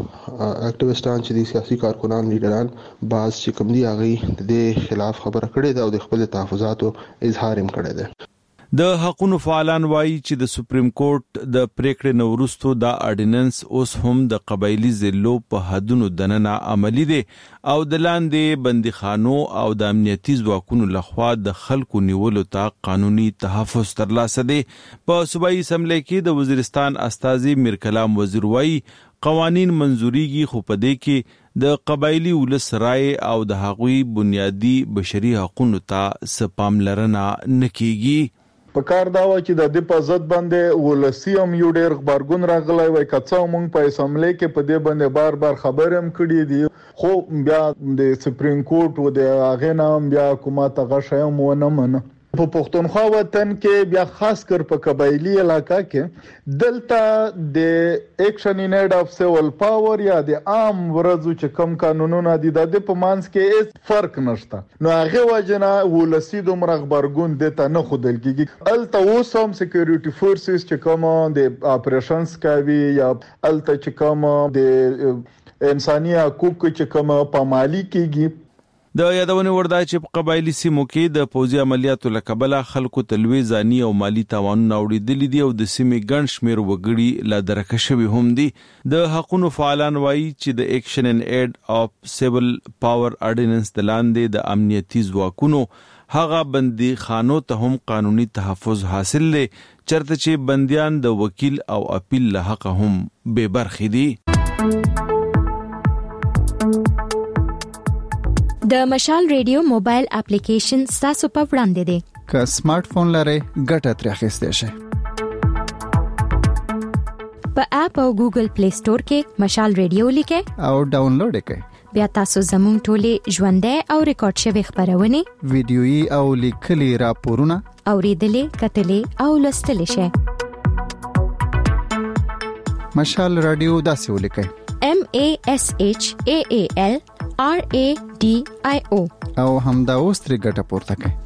V: اکټیویسټان چې د سیاسي کارکونان لیډران باز چې کوم دی هغه د دې خلاف خبره کړې ده او د خپل تحفظاتو اظهار هم کړی ده.
A: د حقوقو فعالان وایي چې د سپریم کورټ د پریکړې نورستو دا آرډیننس اوس هم د قبایلی ضلعو په حدونو دننه عملی دی او د لاندې بندیخانو او د امنیتي ځواکونو لخوا د خلکو نیولو ته قانوني تحفظ ترلاسه دی. په صوبایي اسمبلی کې د وزیرستان استازي میر کلام وزیر وایي قوانین منزوريږي خو په دې کې د قبایلی ولس رائے او د هغوی بنیادی بشري حقوقو ته سپاملرنه نکېږي.
W: په کار دا و چې د دې په ضد باندې ولسی هم یو ډېر خبرګون راغلی وای کڅو مونږ په اسمبلی کې په دې باندې بار خبر هم کړی دی خو بیا د سپریم کورټ و د هغه نام بیا حکومت غشې هم ونه منه. په پښتونخوا وطن کې بیا خاص کر په قبایلی علاقہ کې دلته د ایکشن ان ایډ اف سیویل پاور یا د عام ورځو چې کم قانونونه دي د په مانس کې هیڅ فرق نشته. نو هغه وجنه ولسی دومره خبرګون دته نه خودل کیږي. الته اوس هم سکیورټي فورسز چې کوم د اپریشنز کوي یا الته چې کوم د انساني حقوقو چې کوم پامالي کیږي
A: د یادونه وردا چې په قبایلی سیمو کې د پوځي عملیاتو لکبله خلکو تلوي ځاني او مالی تاوانونه وړي دي او د سیمې ګڼ شمیر وګړي لا درکه شوی هم دي. د حقوقو فعالان وایي چې د ایکشن ان ایډ اف سیویل پاور اورډیننس د لاندې د امنیتي ځواکونو هغه بندي خانو ته هم قانوني تحفظ حاصل لري چرته چې بنديان د وکیل او اپیل له حق هم بے برخې دي.
C: د مشال ریډیو موبایل اپلیکیشن تاسو په وړاندې دی.
F: که سمارټ فون لرئ ګټه ترې اخیستئ شئ.
C: په اپ او ګوګل پلی سٹور کې مشال ریډیو لیکئ
F: او ډاونلوډ کړئ.
C: بیا تاسو زموږ ټولې ژوندۍ او ریکارډ شوی خبرونه
F: ویډیويي او لیکلي راپورونه
C: اوریدلې کتلې او لوستلې شئ.
F: مشال رادیو داسې ولیکئ
C: MASHAAL RADIO
F: او همدا اوس ترې ګټه پورته کړئ.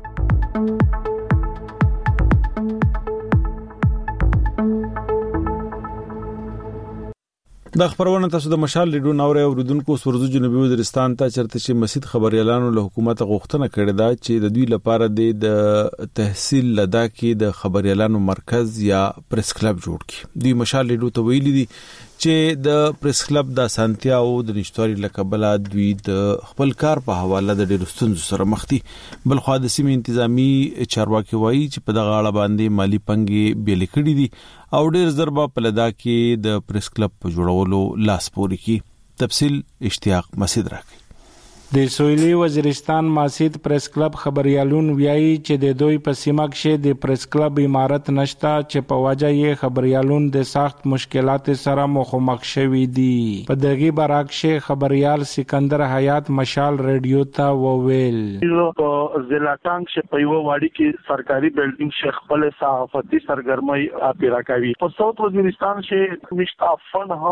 A: د خبرونه تاسو د مشال ریډیو ناوړه اوریدونکو سورزو جنوبي وزیرستان ته چرته چې مسجد خبريالانو له حکومت غوښتنه کړې ده چې د دوی لپاره د تحصیل لدا کې د خبريالانو مرکز یا پریس کلب جوړ کړي. دوی مشال ریډیو ته ویلي دي چې د پریس کلب د سانتیا او د نشټوري لکبلا دوی د خپل کار په حواله د ډېر ستونزو سره مخ دي. بل خو د سیمې انتظامی چارواکي وایي چې په دغه اړه باندې مالی پنګي بیل کړي دي او ډېر ضربه په لدا کې د پریس کلب په جوړولو لاس پوري کی. تفصیل اشتیاق مسعود راکړي.
D: د سویلي وزیرستان ماسید پریس کلب خبريالون ویایي چې د دوی په سیمه کې د پریس کلب امارت نشته چې په وجه یې خبريالون د سخت مشکلات سره مخامخ شوي دي. په دغه برعکس خبريال سکندر حیات مشال ریډیو ته وویل
E: په ضلع ټانګ چې په یو واړی کې سرکاري بلډینګ شیخ خپل صحافتي سرګرمۍ اپیرا کوي. په ساوث وزیرستان کې مشتا فن ها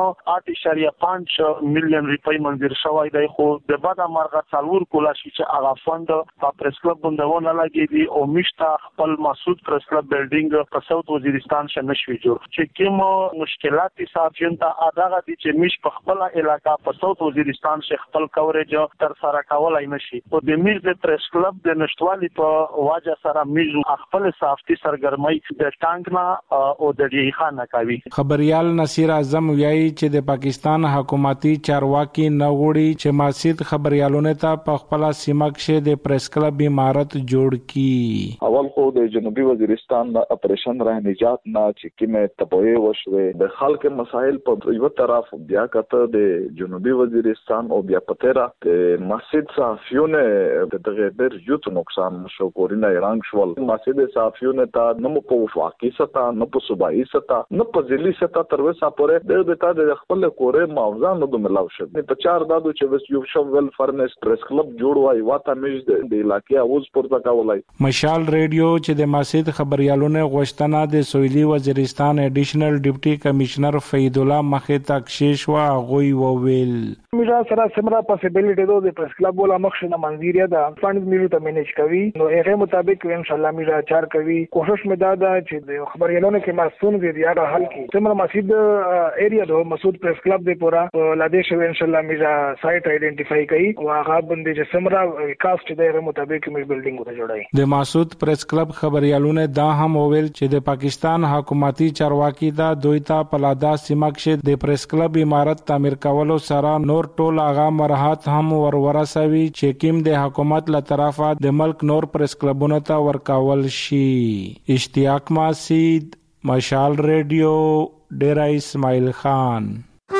E: 8.5 میلیون روپۍ منظور شوی دی خو د بعد څلور کولا شي چې هغه فند په پریس کلب باندې لګي دي او مشتا خپل مسعود پریس کلب بلډینګ په ساوث وزیرستان کې نشوي جوړ چې کوم مشکلات صافین ته هغه دي چې مش په خپل علاقہ په ساوث وزیرستان کې خپل کوریج تر سره کولای نشي. په د میز د پریس کلب د نشټوالي په واجه سره میز خپل صحافتي سرګرمۍ د ټانګ نه او د ریخانه کوي.
D: خبريال نصیر اعظم ویایي چې د پاکستان حکومتي چارواکي نغوړي چې ماسید خبريالونه ته په خپل سیمه کې د پریس کلب امارت جوړ کی.
X: اول خو د جنوبي وزیرستان د اپریشن راه نجات نه چې کومه تبوی وشوه د خلک مسائل په یو طرف بیا کته د جنوبي وزیرستان او بیا پتهرا د مسجد صحافیونه دغه ډېر یوت نقصان شو کورینه رنګ شول. مسجد صحافیونه ته نو په وفاقي ستا نو په صوبایي ستا نو په ځلي ستا تر وسه پورې د تا د خپل کورې معاوضه نه دوملاو شو. په چار دادو چې یو شو ول فرنس پریس کلب جوړ وای واته مش د علاقې اوس پورته کولای.
D: مشال ریډیو چې د ماسید خبريالونه غوښتنه د سویلي وزیرستان ایډیشنل ډیپټي کمشنر فید الله مخه تکشیش وا غوي وویل
Y: میرا سره سمرا پاسبিলিټي د پریس کلب ولا مخشنه منځيریا دا فند میرو ته مینیج کوي نو هغه مطابق ان شاء الله میرا چار کوي کوشش مې دا چې د خبريالونه کې مسون دي یا حل کی سمرا مسجد ایریا د مسعود پریس کلب د پورا لادیش ان شاء الله میرا سایت آئیډینټیفای کوي او هغه باندې چې سمرا کاست د مطابق می بلډینګ وته جوړای.
D: د مسعود پریس کلب خبريالونه دا هم وویل چې د پاکستان حکومتي چارواکي دا دوی ته پلادا سیمه کې د پریس کلب امارت تعمیر کولو سره نور ټول هغه مرحات هم ورورسوي چې کیم د حکومت له طرفه د ملک نور پریس کلبونه ته ورکول شي. اشتیاق مسعود مشال ریډیو ډیرا اسماعیل خان.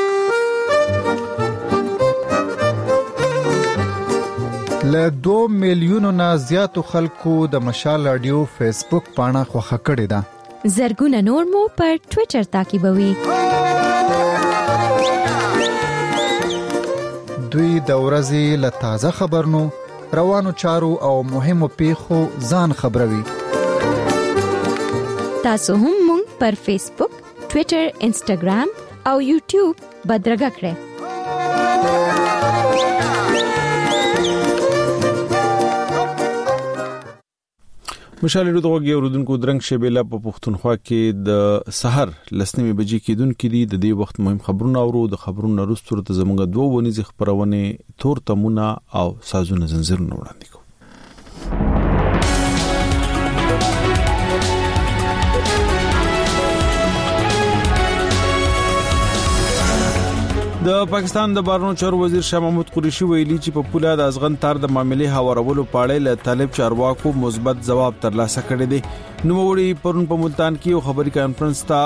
F: له 2 میلیونو نه زیاتو خلکو د مشال رادیو فیسبوک پاڼه خوښه کړې ده.
C: زرګونه نور مو پر ټوئیټر تعقیبوي.
F: دوی د ورځې له تازه خبرونو روانو چارو او مهمو پیښو ځان خبروي.
C: تاسو هم مونږ پر فیسبوک، ټوئیټر، انسټاګرام او یوټیوب بدرګه کړئ.
A: مشال دغه اوردونکو درنګ شبيله په پښتونخوا کې د سحر لسنیمه بجې کېدونکې دي د دې وخت مهم خبرونه اورو د خبرونو وروسته ته زموږ دوه ونیز خبرونه تور تمونه او سازونه زنجیرونه وړاندې کوو. د پاکستان د بهرنیو چارو وزیر شاه محمود قریشي ویلي چې په پوله د ازغن تار د معاملې هوارولو په اړه له طالب چارواکو مثبت ځواب ترلاسه کړی دی. نوموړي پرون په ملتان کې یو خبري کانفرنس ته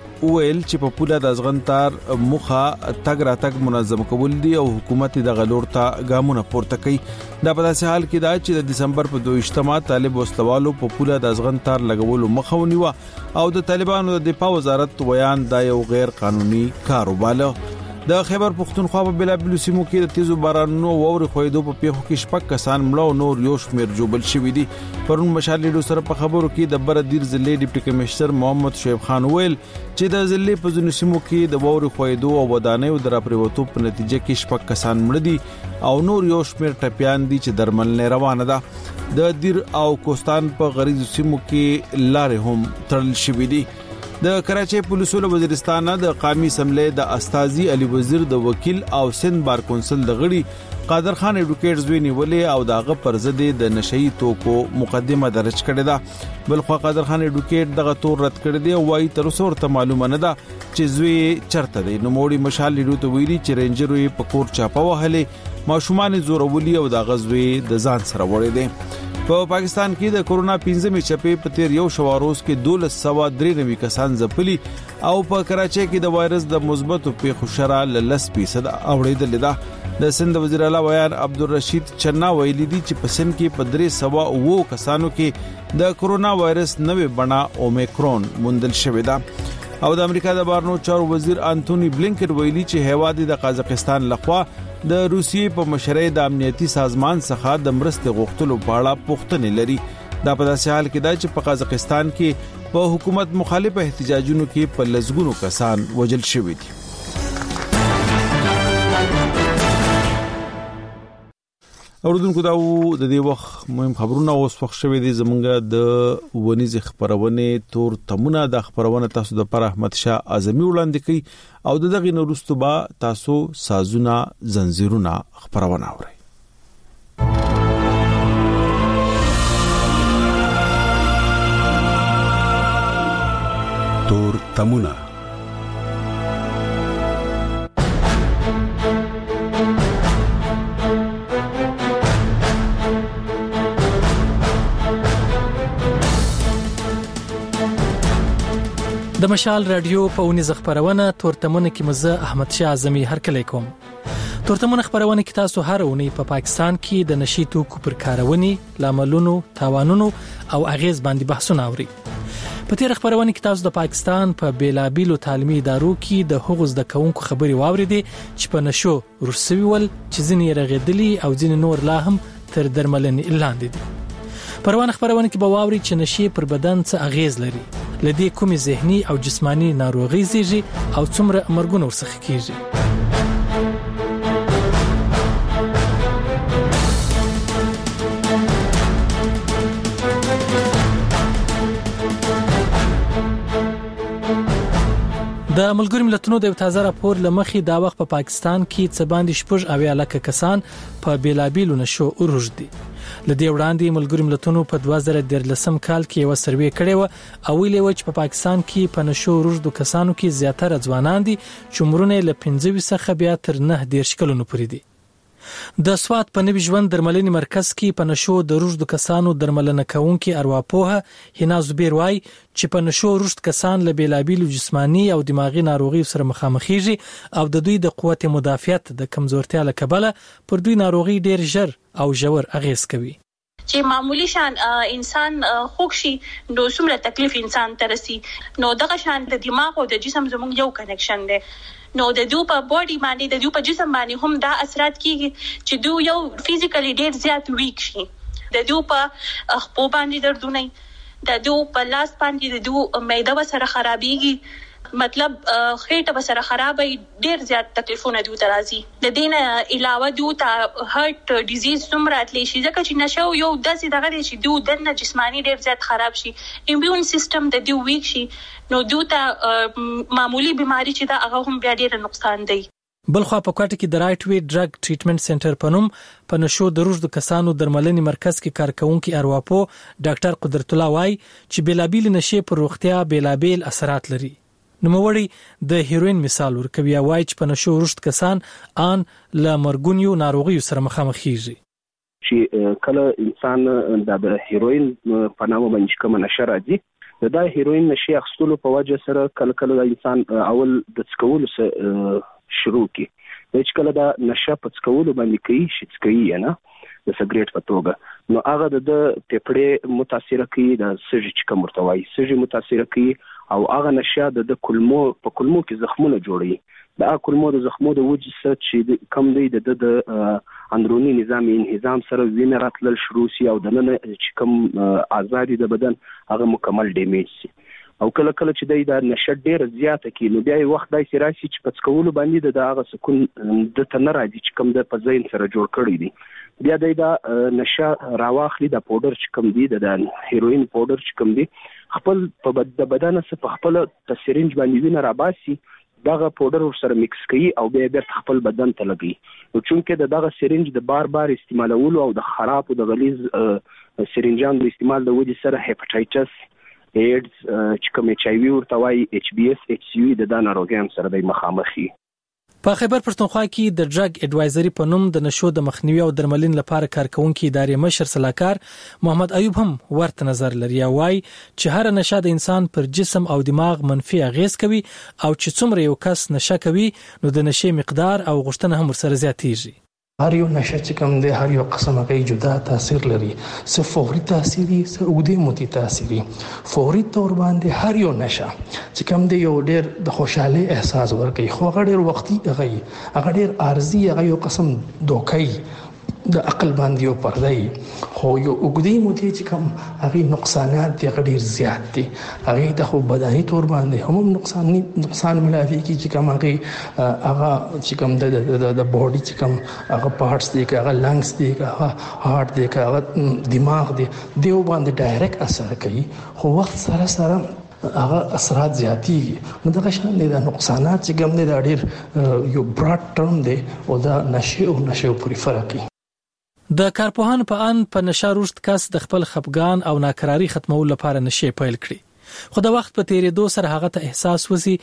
A: ویل چې په پوله د ازغن تار مخه تګ راتګ منظم کول دي او حکومت د غلور ته ګامونه پورته کوي. دا په داسې حال کې دا چې د دسمبر په 22 طالب وسلوالو په پوله د ازغن تار لګولو مخه ونیوه او د طالبانو د دفاع وزارت ویان دا یو غیر قانوني کار وباله. د خیبر پختونخوا په بلابلو سیمو کې د تیزو بارانونو ووري خویدو په پیښو کې شپږ کسان مړه او نور یو شمېر جوبل شوي دي. پرون مشالې سره په خبرو کې د بردیر ضلع ډیپټي کمشنر محمد شعیب خان ویل چې د ضلع په ځینو سیمو کې د ووري خویدو او ودانیو د راپریوتو په نتیجه کې شپږ کسان مړه دي او نور یو شمېر ټپيان دي چې درمل نه روانه ده. د دیر او کوستان په غریزو سیمو کې لارې هم تړل شوي دي. د کراچۍ پولیسو له وزیرستان د قومي اسمبلې د استاذي علي وزیر د وکیل او سند بار کونسل د غړي قادر خان ایډوکیټ زوینی ولې او داغه پر ضد د نشئی توکو مقدمه درج کړې ده. بلخو قادر خان ایډوکیټ دغه تور رد کړی دی او وايي تر اوسه ورته معلومه نه ده چې زوی چرته دی. نو موړي مشال لیدو ته ویلي چې رینجر وي په کور چاپه وهلې ماشومان زورولي او د غزوی د ځان سره وړي دي. په پاکستان کې د کورونا 15مې چپې په تیر یو شواروز کې 1293 کسان ځپلي او په کراچۍ کې د وایرس د مثبتو پیښو شرح ل 10% اوریدل ده. د سند وزیر اعلی ویان عبدالرشید چنا ویلي دي چې په سند کې په 300 کسانو کې د کورونا وایرس نوې بڼه اومیکرون موندل شوې ده. او د امریکا د بهرنیو چارو وزیر انټونی بلینکن ویلي چې هیواد د قازقستان لخوا د روسیې په مشرۍ د امنیتي سازمان څخه د مرستې غوښتلو په اړه پوښتنې لري. دا په داسې حال کې ده چې په قازقستان کې په حکومت مخالف احتجاجونو کې په لزګونو کسان وژل شوي دي. اوردونکو دا د دې وخت مهم خبرونه اوس وخت شوي دي زمونږ د ونیز خبرونه تور تمونه د خبرونه تاسو د پر احمد شاه اعظمي وړاندې کوي او دغه نورستو با تاسو سازونه زنجیرونه خبرونه اورئ.
O: تور تمونه
G: د مشال رادیو په ونیز خبرونه تورتمونه کې مزه احمد شاه اعظمي هرکلی کوم. تورتمونه خبرونه کې تاسو هر اونۍ په پاکستان کې د نشئی توکو پر کارونې، لاملونو، تاوانونو او اغیز باندې بحثونه اوري. په تیر خبرونه کې تاسو د پاکستان په بیلابیلو تعلیمي ادارو کې د حقوق زده کوونکو خبري واوریدي چې په نشو روسوي ول چې ځینې رغېدلي او ځینې نور لا هم تر درملنې لاندې دي. پروانه خبرونه کې به واوري چې نشي پر بدن څه اغیز لري، لدې کومې ذهني او جسمانی ناروغي زیږي او څومره مرګونه ورڅخه کیږي. د ملګرو ملتونو د تازه راپور لمخې دا وخت په پاکستان کې څه باندې 80 کسان په بیلابیلو نشو اوروج دي. لدې وړاندې ملګرو ملتونو په 2013 کال کې یو سروې کړی و او ویلي و چې په پاکستان کې په نشو اوروج کسانو کې زیاتره ځوانان دي چې عمرونه له 15 څخه بیا تر 9 کلونو پورې دي. د سوات په نوي ژوند درملنې مرکز کې په نشو د روږدو کسانو درملنه کوونکي ارواپوهه هینا زبیر وای چې په نشو روږد کسان له بیلابیلو جسمانی او دماغي ناروغي سره مخامخېږي او د دوی د قوت مدافعت د کمزورتیا له کبله پر دوی ناروغي ډیر ژر او ژور اغیز کوي.
H: چې معمولی شان انسان خوږ شي نو څومره تکلیف انسان ترسي، نو دغه شان د دماغ او د جسم زموږ یو کنیکشن دی. نو د دوی په باډي باندې د دوی په جسم باندې هم دا اثرات کیږي چې دوی یو فزیکلی ډیر زیات ویک شي. د دوی په خپو باندې دردونه، د دوی په لاس باندې د دوی معده سره خرابېږي، مطلب خېټه بسره خرابې ډېر زیات تکلیفونه دی ترازی د دین علاوه دوی ته هارت ډیزیز سمرا تلی شي ځکه چې نشو یو داسې دغه دی چې دوی دنه جسمانی ډېر زیات خراب شي ایمیون سیستم د دوی ویک شي نو دوی ته معمولی بیماری چې دا هغه هم بیا ډېر نقصان دی.
G: بلخوا په کوټه کې د رائټ وی ډرګ ټریټمنټ سنټر په نوم په نشو د روږدو کسانو درملنې مرکز کې کارکونکي ارواپو ډاکټر قدرت الله وای چې بیلابیل نشې پر روغتیا بیلابیل اثرات لري. نوموړی د هیروین مثال ورکوي وای چې په نشو روږد کسان ان له مرګونیو ناروغیو سره مخامخ کیږي.
Q: چې کله انسان د هیروین په نامه باندې کوم نشه راځي دا هیروین نشي اخستلو په وجه سره کله کله د انسان اول د څکولو سره شروع کی د چکله دا نشه په څکولو باندې کوي چې څکوي نه د سګریټ په توګه نو هغه د پیپړې متاثر کوي د سږي چې کوم ورتوي سږي متاثر کوي او هغه نشه د کلمو په کلمو کې زخمونه جوړي د کلمو د زخمو د وجې سره چې کم دی د اندرونی نظام انهضام سره وینه راتلل شروع شي او د نن چې کوم آزادي د بدن هغه مکمل ډیمیج شي او کله کله چې د نشه ډیر زیاته کی نو بیا وخت دای سي راشي چې پڅ کولو باندې د هغه سکون د تنه راځي چې کوم د پزین سره جوړ کړی دی بیا د نشه راواخلي د پاوډر چې کوم دی د هیروین پاوډر چې کوم دی خپل په بدن سره په خپل سرنج باندې وینه راباسي دغه پاوډر سره میکس کوي او بیا خپل بدن ته لګي نو چونکه دغه سرنج د بار استعمالولو او د خراب او د غلیظ سرنجان د استعمال د وجې سره هپاتایټس ایډز چې کوم ایچ آی وی ورته وایي ایچ بی اس ایچ سی وی د ناروغیو سره د مخامخي.
G: په خیبر پښتونخوا کې د ډرګ اډوایزري په نوم د نشو د مخنیوي او درملنې لپاره کارکونکي ادارې مشر صلاحکار محمد ایوب هم ورته نظر لري او وايي چې هر نشه د انسان پر جسم او دماغ منفي اغیز کوي او چې څومره یو کس نشه کوي نو د نشې مقدار او غوښتنه هم ورسره زیاتېږي.
I: هر یو نشه چې کوم دی هر یو قسم هغه جدا تاثیر لري څه فوري تاثیري څه اوږدې مودې تاثیري فوري تور باندې هر یو نشه چې کوم دی یو ډېر د خوشحالي احساس ورکوي خو هغه ډېر وختي هغه ډېر عارضي هغه یو قسم دوکای د عقل باندې یو پردای خو یو اوږدې مودې چې کوم هغه نقصانات دی هغه ډېر زیات دي هغه د خو بدني تور باندې هم نقصان ملایوي کی چې کوم هغه چې کوم د باډي چې کوم هغه پارټس دي هغه لنګز دي هغه هارت دي هغه دماغ دي دیو باندې ډایرکټ اثر کوي خو وخت سره سره هغه اثرات زیاتیږي نو دغه شان د نقصانات چې کوم دي د ډېر یو براډ ټرم دی او دا نشه او نشه پورې فرق کوي.
G: د کارپوهان په ان په نشه روږد کس د خپل خپګان او ناکراری ختمولو لپاره نشې پیل کړي خو د وخت په تیریدو سره هغه ته احساس وسی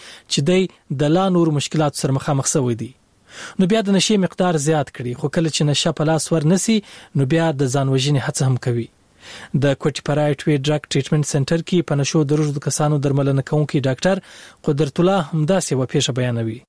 G: چې د لا نور مشکلات سره مخامخ شوی دی نو بیا د نشې مقدار زیات کړي خو کله چې نشه په لاس ورنسي نو بیا د ځان وژنې هڅه هم کوي. د کوټي پرایټ وی ډرګ ټریټمنټ سنټر کې په نشو د روږدو کسانو درملنه کوونکی ډاکټر قدرت الله همداسې و پیښه بیانوي.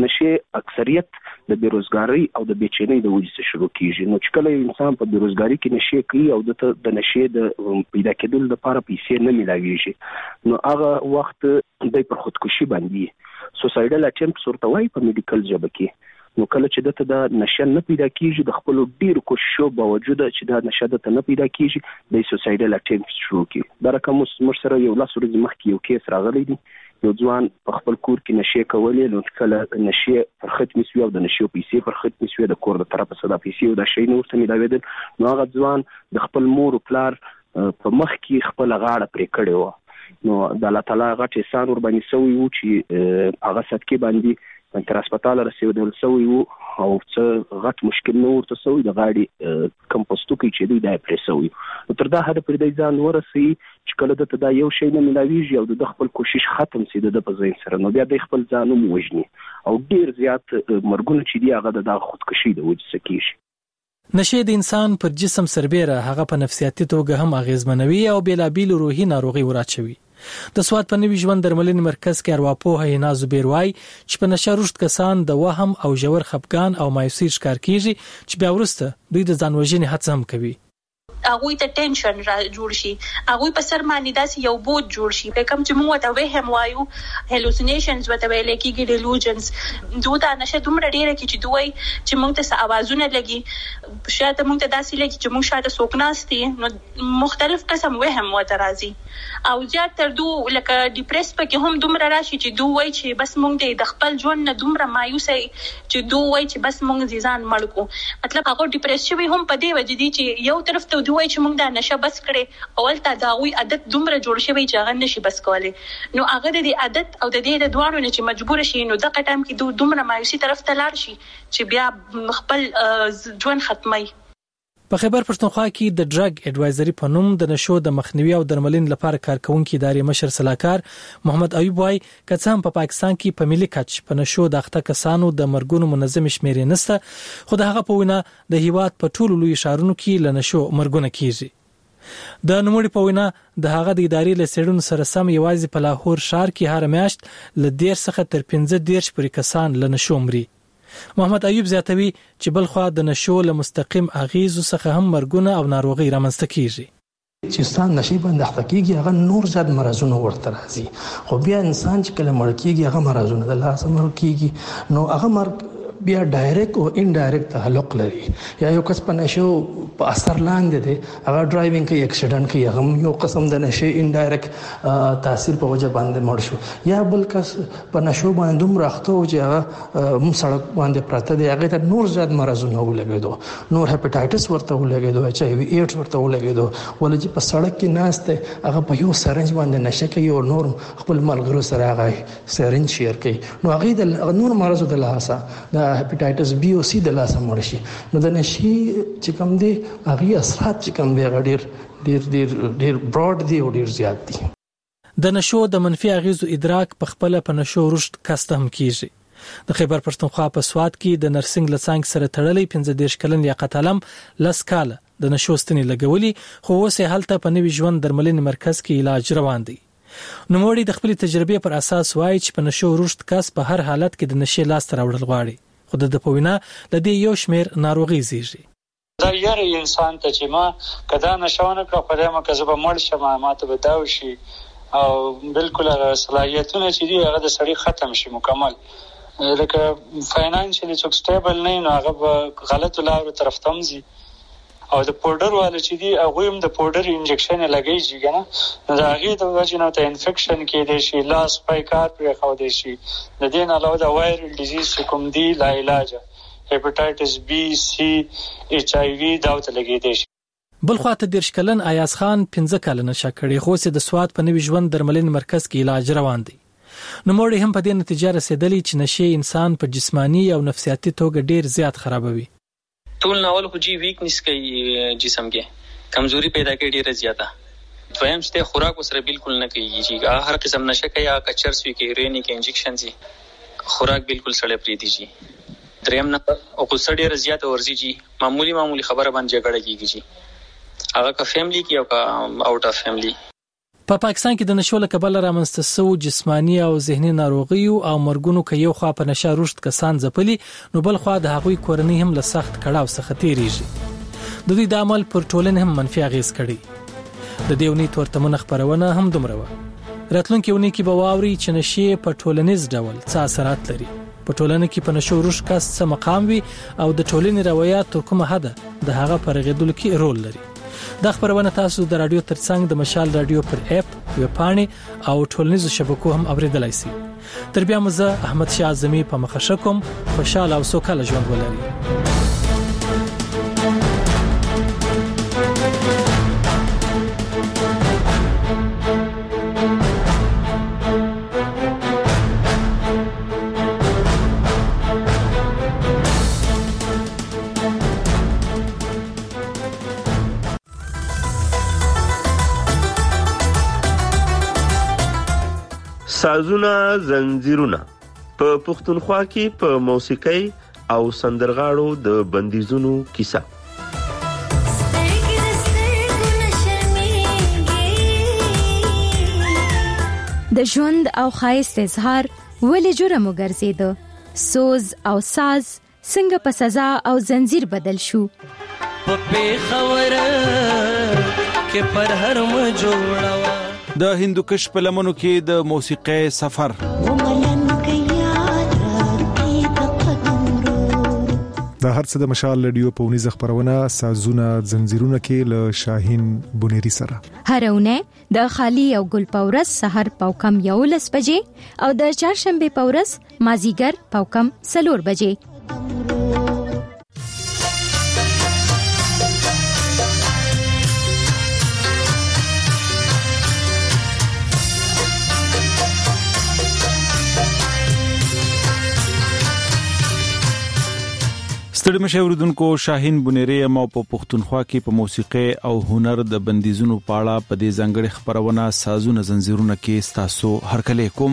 Q: نشې اکثریت د بیروزګاری او د بیچینۍ د وجې څخه شروع کیږي نو چې کله انسان په بیروزګاری کې نشې کوي او د نشې د پیدا کېدل لپاره پیسې نه ملاويږي نو هغه وخت د پر خودکشي باندې سوسایډل اټمپټس ورته وایي په میډیکل ژبه کې نو کله چې دته د نشه نه پیدا کیږي د خپل ډیر کوششو باوجود چې د نشه دته نه پیدا کیږي د سوسایډل اټمپټس شروع کی دا رقم مشره یو لاس ورځ مخکې یو کیس راغلی دی یو ځوان په خپل کور کې نشې کولې نو کله نشې پر ختم شو او د نشې پیسې پر ختم شو د کور د طرفه صدا پیسې او د شي نور ته ملاویدل نو هغه ځوان د خپل مور او پلار په مخ کې خپل غاړه پرې کړې و نو د الله تعالی غټ احسان ور باندې سوی و چې هغه صدقې باندې تر هسپتال رسیدل سوی و او څه غټ مشکل نو ورته سوی د غاړي کمپوستو کې چې دی د پرې سوی تر دا حد پر دې ځان ورسي چې کله د دا یو شی نه ملاويږي او د خپل کوشش ختم سي د په ځین سره نو بیا د خپل ځانو موجني او ډیر زیات مرګونه چې دی هغه د خودکشي د وجې سکیږي.
G: نشه د انسان پر جسم سربېره هغه په نفسیاتي توګه هم اغیزمنوي او بیلابیل روحي ناروغي وراچوي. د سواد په نوي ژوند درملنې مرکز کې ارواپوه هینا زبیر وای چې په نشه روږد کسان د وهم او ژور خپګان او مایوسي ښکار کیږي چې بیا ورسته دوی د ځان وژنې هڅه هم کوي.
H: هغه ته ټینشن را جوړ شي، هغه په سر باندې داسې یو بوج جوړ شي، په کوم چې موږ ته وهم وایو هلوسینیشنز وته ویل کېږي، ډیلوژنز. دوی نشه دومره ډیره کې چې دوی چې موږ ته اوازونه لګي، شاته موږ ته داسې لګي چې موږ شاته سوکناستي، نو مختلف قسم وهم وته راځي. او زیات تر دوه لکه ډیپریس پکې هم دومره راشي چې دوی وایي چې بس موږ د خپل ژوند نه دومره مایوسه چې دوی وایي چې بس موږ ځان مړ کو. مطلب هغه ډیپریس شوی هم په دې وجه دي چې یو طرف ته دوی وایي چې موږ دا نشه بس کړي، اول ته دا وی عادت دومره جوړ شوی چې هغه نشي بس کولای، نو هغه د عادت او د دې د دوانو نه چې مجبور شي، نو د قټم کې دومره مایوسي طرف ته لاړ شي چې بیا خپل ژوند ختمي.
G: په خیبر پښتونخوا کې د ډرګ اډوایزري په نوم د نشو د مخنیوي او درملین لپاره کارکونکو ادارې مشر صلاحکار محمد ایوب وای کڅام په پاکستان کې په ملي کچ په نشو د اخته کسانو د مرګونو منظم شمیرې نسته، خو د هغه په وینا د هیواد په ټولو لوی شهرونو کې له نشو مرګونه کیږي. د نوموړي په وینا د هغه د ادارې له سیډون سره سم یوازې په لاهور ښار کې هر میاشت له 10 څخه تر 15 پورې کسان له نشو مري. محمد ایوب زیاتوي چې بلخوا د نشو له مستقیم اغیزو څخه هم مرګونه او ناروغي رامنځته کیږي.
I: چې انسان نشي باندې اخته کیږي هغه نور زیات مرزونه ورته راځي، خو بیا انسان چې کله مړ کیږي هغه مرزونه د لاسه مړ کیږي، نو هغه مرګ بیا ډایرکټ او انډایرکټ تعلق لري. یا یو کس په نشو په اثر لاندې دی، هغه ډرایوینګ کوي، اکسیډنټ کوي، هغه یو قسم د نشي انډایرکټ تاثیر په وجه باندې مړ شو. یا بل کس په نشو باندې دومره اخته و چې هغه سړک باندې پراته دی، هغه ته نور زیات مرزونه ولګېدو، نور هپاتایټس ورته ولګېدو، ایچ آی وی ایډز ورته ولګېدو، ولې چې په سړک کې ناشته هغه په یو سرنج باندې نشه کوي او نور خپل ملګرو سره هغه سرنج شیر کوي، نو هغه د نور مرزو د لاسه هپاتایټس بی او سی د لاسه مړ شي. نو د نشي چې کوم دی هغه اثرات چې کوم دی هغه ډیر براډ دی او ډیر زیات دي.
G: د نشو د منفي اغیزو ادراک په خپل په نشو رشد کسته هم کیږي. د خیبر پښتونخوا په سواد کې د نرسنګ لڅنګ سره تړلې 15 کلن لیاقت علم لس کاله د نشو ستنې لګولي، خو اوس هلته په نوي ژوند درملنې مرکز کې علاج روان دی. نوموړي د خپل تجربې پر اساس وایي چې په نشو رشد کس په هر حالت کې د نشي لاس تر وړل غواړي، خو د پوینا لدی یو شمیر ناروغي زیږي.
J: دا یاره انسان ته چې ما کدا نشونه کړ په دې ما کزه به مړ شم، ما ته به داو شي او بالکل صلاحیتونه چې دی هغه د سړی ختم شي مکمل. لکه فاینانشلی څوک سټیبل نه نو هغه به غلط لارو طرف تمزي، او د پودر والا چې دی هغه هم د پودر انجکشن لګیږي کنه، دا هغه د وجه نه ته انفیکشن کېدې شي، لاس پای کار پرې خو دی شي. د دې نه علاوه د وایرل ډیزیز کوم دی لا علاج هپاتایټس بی سی ایچ آی وی دا ته لګیدې شي.
G: بل خواته د شکلن ایاز خان 15 کال نشه کړي، خو سه د سواد په نوي ژوند درملین مرکز کې علاج روان دی. نو موري هم په دې نتیجه رسیدلی چې نشه انسان په جسمانی او نفسیاتي توګه ډیر زیات خرابوي.
K: ټول ناول خو جی ویکنس کوي، جسم کې کمزوري پیدا کوي ډیره زیاته. دویم چې خوراک سره بالکل نه کوي، چې هر قسم نشه کوي، کچرس وی کې هیروین کې انجکشن سي، خوراک بالکل سړی پری دی. دریم نه او غوسه ډیره زیاته ورزي، معمولی خبره باندې جګړه کیږي، هغه کا فیملی کې او کا آوټ اف فیملی.
G: په پاکستان کې د نشو له کبله رامنځته شو جسمانی او ذهني ناروغي او مرګونو کې یو خوا په نشه رشد کسان ځپلي، نو بل خوا د هغوی کورنۍ هم له سخت کړهو څخه تیریږي. د دوی د عمل پر ټولنه هم منفي اغیز کړي. د دیونی تورتمنه خبرونه هم دومره و. راتلونکي ونی کې به واوري چې نشي په ټولنیز ډول څه اثرات لري، په ټولنه کې په نشو رشد کس څه مقام وي او د ټولنې روایت تر کومه حد د هغه پر غیدل کې رول لري. دا خبرونه تاسو د رادیو ترڅنګ د مشال رادیو پر اپ، ویبپاڼې او ټولنیزو شبکو هم اوریدلای شئ. تر بیا مزه احمد شاه اعظمي په مخه کوم، خوشاله او سوکاله ژوند ولرئ.
R: سازونه زنجیرونه په پښتونخوا کې په موسیقۍ او سندرغاړو د بندیزونو کیسه.
C: د ژوند او ښایست اظهار ولې جرم وګرځیدو، سوز او ساز څنګه په سزا او زنجیر بدل شو.
L: خبره کې پر هر م جوړوا
A: د هندوکش په لمنو کې د موسیقي سفر
M: د هر څه د مشال رادیو په ونیز خبرونه سازونه زنجیرونه کې له شاهین بونيري سره
C: هرونه د خالی او ګل پورس سحر پاوکم 11 بجې او د چهارشنبه پورس مازیګر پاوکم 4 بجې
A: ستړي مشاوردونکو شاهین بونيري مو په پښتونخوا کې په موسیقي او هنر د بندیزونو پاړه په دې ځانګړي خبرونه سازونه زنجیرونه کې ستاسو هرکلی کوم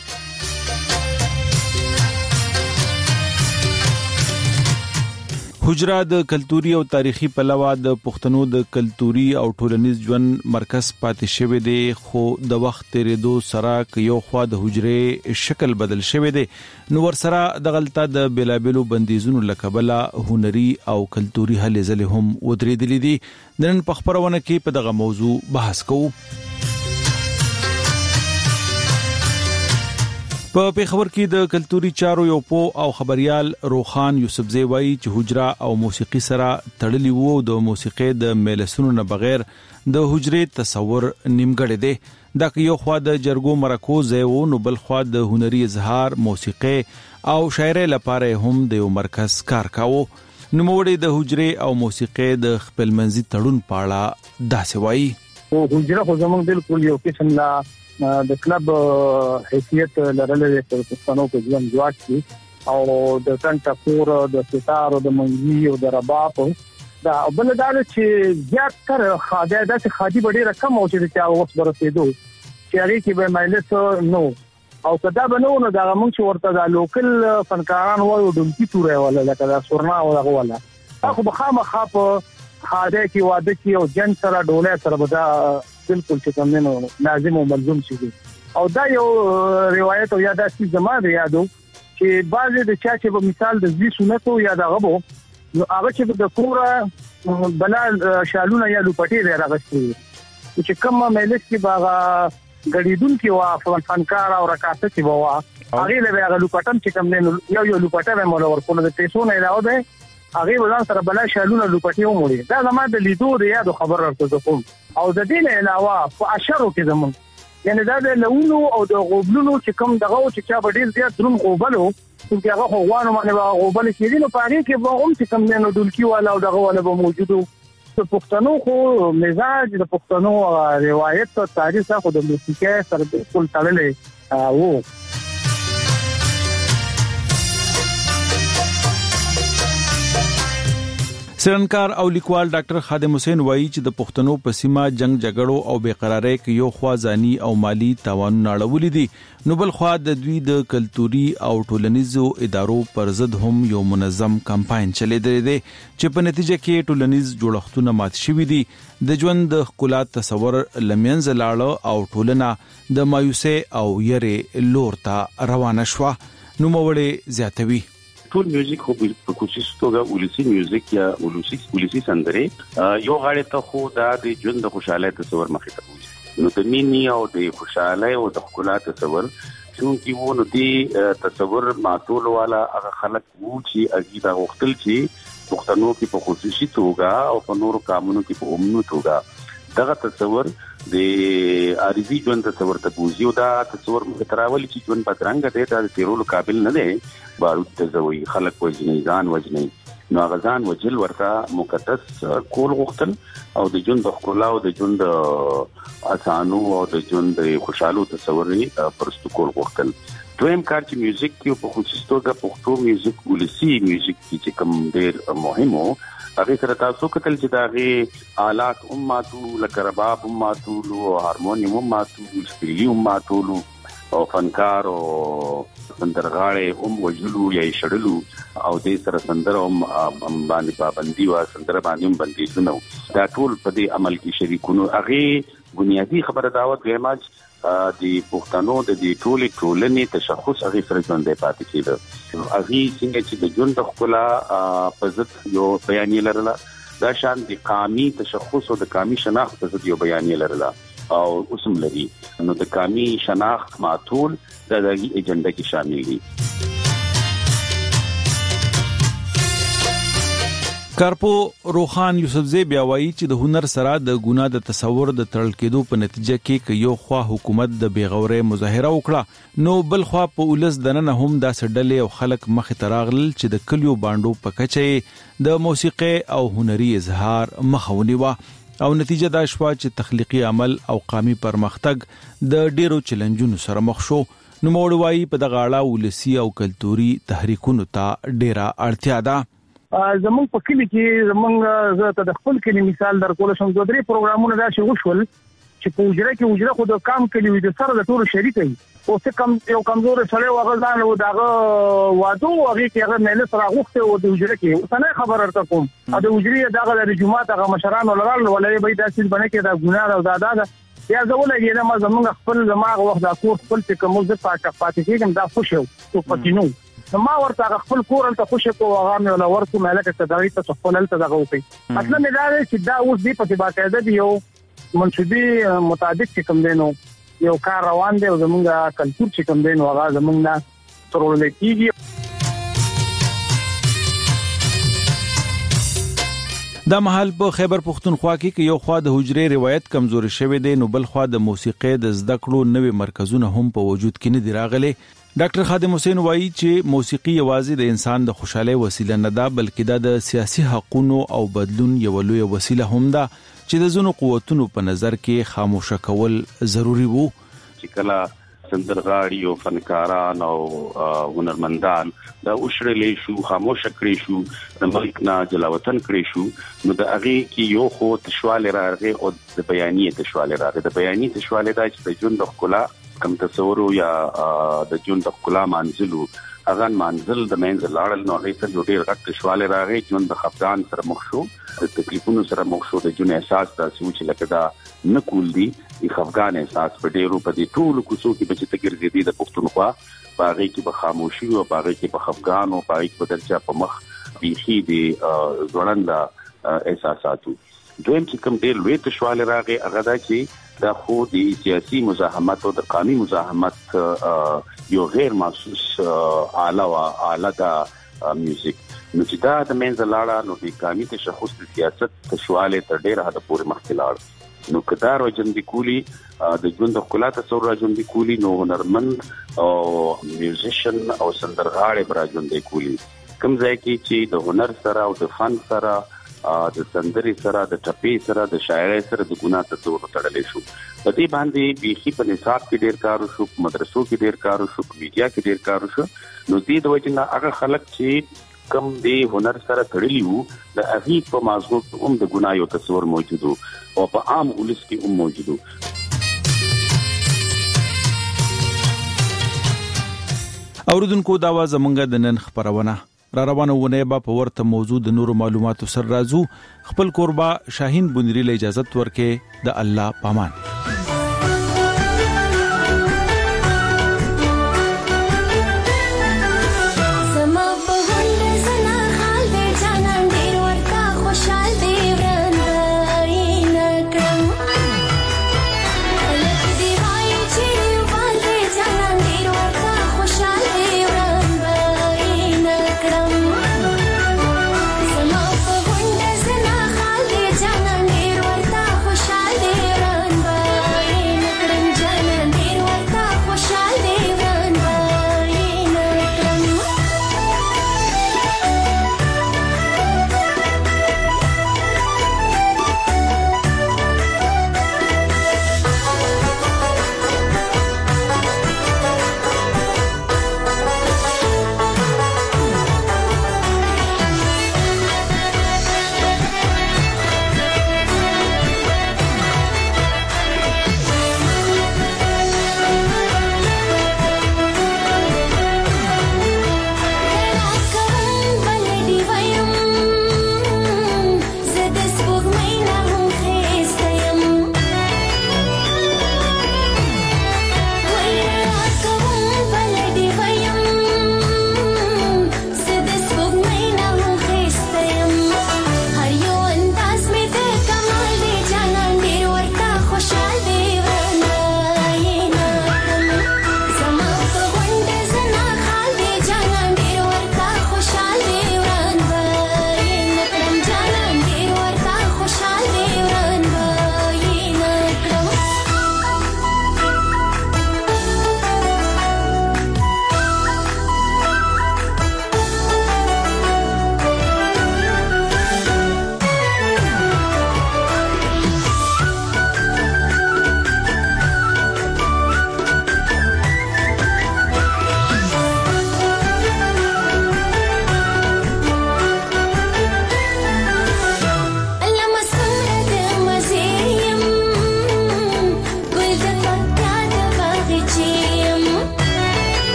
A: حجره د کلتوري او تاریخي پلوه د پښتنو د کلتوري او ټولنیز ژوند مرکز پاتې شوی دی خو د وخت تیریدو سره یو خوا د حجره شکل بدل شوی دی نو ور سره د غلطه د بلابلو بندیزونو لکبله هنري او کلتوري هلې ځلې هم ودرېدلې دي نن په خبرونه کې په دغه موضوع بحث کوو په پیښور کې د کلتوري چارو یو پو او خبريال روخان یوسفزی وایي چې حجره او موسیقي سره تړلي وو د موسیقي د میلسونو نه بغیر د حجره تصور نیمګړی دی دا یو خوا د جرګو مرکو زیو نو بل خوا د هنري اظهار موسیقي او شاعري لپاره هم د یو مرکز کار کاوه نو موړي د حجره او موسیقي د خپل منځي تړون پاړه داسې وایي
Y: حجره خو زموږ بالکل یو قسم لا د کلب حیثیت لرلې په پښتنو کې ځم جوړ شي او د ټنټکور د ستار او د منځي او د رباب دا بل دا چې زیات تر خاده د خادي ډېر رقم او چې اوس ورسېدو چې هغه کې به مایلس نو او کدا بنو نو دا موږ چې ورته د لوکل فنکاران وایو دمکی تورې ولا لکه دا سورنا او هغه ولا خو بخامه په خاده کې واده کې او جن سره ډوله سره بدا بالکل چې کوم نه لازم او ملزم شي او دا یو روایت او یاد اسی زمانه یادو چې بعضی د چا چې په مثال د زی سنت او یاد غبو نو هغه چې د پورا بلا شالونه یا لوپټي راغستي چې کوم مجلس کې باغ غړیدون کې وا فنکار او رکعات کې وا هغه له هغه لوپټم چې کوم نه یو لوپټه مول ورکول د پیسو نه علاوه ده هغه ولان سره بلا شالونه لوپټي وموړي دا زموږ د لیدو د یاد خبر راته کوم او د دې نه علاوه په اشرو کې زمون یعنی دا د لونو او د غوبلونو چې کوم دغه چې چا ډیر زیات درون غوبلو چې هغه خوانو باندې غوبل کېدي نو پاره کې به هم چې کوم نه دلکی والا او دغه والا به موجودو په پښتنو خو مزاج د پښتنو روایت او تاریخ خو د موسیقي سره بالکل تړلې وو
A: سرنکار او لیکوال ډاکټر خادم حسین وایي چې د پښتنو په سیمه جنگ جګړو او بیقراری کې یو خوا ځاني او مالی تاوان ناړولې دي نو بل خوا د دوی د کلتوري او ټولنیزو ادارو پر ضد هم یو منظم کمپاین چلیدل دي چې په نتیجه کې ټولنیز جوړښتونه مات شوي دي د ژوند د ښکلا تصور لمنځه لاړ او ټولنه د مایوسه او یری لور ته روانه شوه نو موړې زیاتوي
N: ټول میوزیک خو په کوشش توګه ولسی میوزیک یا ولسی سندره یو غاړه ته خو د ژوند د خوشاله تصور مخې ته وي نو د مینی او د خوشاله او د ښکلا تصور چې وو نو دی تصور ماتول والا هغه خلک وو چې اګي دا وختل چې پښتنو کې په خصوصي توګه او په نورو قانونو کې په عمومي توګه دغه تصور د عارضی ژوند تصور ته بوزي او دا تصور متراولي چې ژوند بدرنګ دی دا تیرولو قابل نه دی بارود تزوي خلک وجني ځان وجني نو غزان وجل ورته مقدس کول غوښتل او د ژوند د ښکلا او د ژوند اسانو او د ژوند خوشاله تصور پرستو کول غوښتل دویم کار چې میوزیک کې په خصوصي توګه پښتو میوزیک ولسی میوزیک چې کوم ډیر مهمو هغه سره تاسو کتل چې داغه آلات اماتو لکه رباب اماتو او هارمونیم اماتو سپیلی اماتو او فنکار او سندرغاړي وجلو یا شړلو او د سره سندره باندې پابندي وا سندره باندې بندیزونه دا ټول په دې عمل کې شریکونو هغه بنیادی خبره داوت غیماج د پښتنو د دې ټولنې تشخص هغه سره ژوندې پاتې کېده هغه څنګه چې د ژوند د خپل په ضد یو بیان لرله دا شان د قامي تشخص او د قامي شناخت په ضد یو بیانیه لرله او اوسم لري. نو د قامي شناخت معطول د دغه ایجنډا کې شامل دي.
A: کارپو روخان یوسفزی بیا وایي چې د هنر سره د ګناه د تصور د تړل کېدو په نتیجه کې یو خوا حکومت د بیغورې مظاهره وکړه، نو بل خوا په ولس دننه هم دا سډلې او خلک مخ ته راغلل چې د کلیو باندو په کچې د موسیقي او هنري اظهار مخاوني و او نتیجه دا شوه چې تخلیقي عمل او قامي پرمختګ د ډیرو چیلنجونو سره مخ شو. نو موړوي په دغه اړه ولسی او کلتوري تحریکونو ته ډیره اړتیا ده.
Y: زمونږ په کلی کې زمونږ زه ته د خپل کلی مثال درکول شم. دوه درې پروګرامونه دا شي وشول چې په وجره کې وجره خو د کام کلی وي د سره د ټولو شریک وي او څه کم یو کمزور سره وغځان او داغه وادو هغه کې هغه مېله سره غوښته او د وجره کې اوسنه خبر ارته کوم د وجري داغه د جمعه دغه مشران ولرل ولې به داسې باندې کې دا ګناه او دادا یا زولګي دا ما زمونږ خپل دماغ وخت دا کور خپل چې کوم ځای پاتې کېږم دا خوشو او پاتینو ما ورته خپل کور ته خوشو او هغه مې ولا ورته مالک ته دغه ته خپل ته دغه وپی اصل مې دا چې دا اوس دی په باقاعده دی یو منشدي مطابق چې کوم دینو یو کار روان دی او زمونږ کلچر چې کوم دینو هغه زمونږ ترول کېږي.
A: دا محل په خیبر پختونخوا کې یو خوا د حجرې روایت کمزوري شوی دی، نو بل خوا د موسیقي د زده کړو نوې مرکزونه هم په وجود کې نه دي راغلي. ډاکټر خادم حسین وایي چې موسیقي یوازې د انسان د خوشاله وسیله نه ده، بلکې د سیاسي حقوقو او بدلون یو لوی وسیله هم ده چې د زونو قوتونو په نظر کې خاموشه کول ضروری وو.
N: چې کله سندرغاړي او فنکاران او هنرمندان دا اوشړلې شو، خاموشه کړی شو، د ملک نه جلاوطن کړی شو، نو د هغه کې یو خو تشواله راغی او د بیانیه تشواله راغی. د بیانیه تشواله دا چې د ژوند د ښکلا کم تصور یا د ژوند د ښکلا منزلو هغه منزل د منځ لاړل، نو هغه ته ډېر غټ تشواله راغی. ژوند د خفقان سره مخ شو، د تکلیفونو سره مخ شو، د ژوند احساس دا چې لکه دا نه کول دي د خفقان احساس په ډېرو په دې ټول کوڅو کې چې تګرځېدي د پښتونخوا باغې کې په خاموشي او باغې کې په خفقان او باغې کې په درچا په مخ بيخي دي ځوړند احساساتو. دویم چې کوم ډېر لوی تشواله راغی هغه دا چې دا خو د سیاسي مزاحمت او د قانوني مزاحمت یو غیر محسوس اعلی دا میوزیک، نو چې دا د منځ لاړه نو د قانوني تشخص د سیاست تشواله تر ډېر حد پورې مخکې لاړ. نو کدار او جندي کولی د ژوند د ښکلا تصور راځوندي کولی، نو هنرمند او میوزیشن او سندرغاړي راځوندي کولی. کوم ځای کې چې د هنر سره او د فن سره د سندري سره د ټپي سره د شاعرۍ سره د ګناه تصور تړلې شو. په دې باندې بيخي په نصاب کې ډېر کار وشو، په مدرسو کې ډېر کار وشو، په میډیا کې ډېر کار وشو. نو دې د وجه نه هغه خلک چې کم دی هنر سره تړلی وو د هغه په مازغو هم د ګناه یو تصور موجود او په عام ولس کې هم موجود.
A: اوردونکو دا واز زمونږ د نن خبرونه را روانه ونه با په ورته موضوع د نورو معلوماتو سره راځو. خپل قربا شاهین بنری له اجازه ورکې د الله پامان.
B: Bye.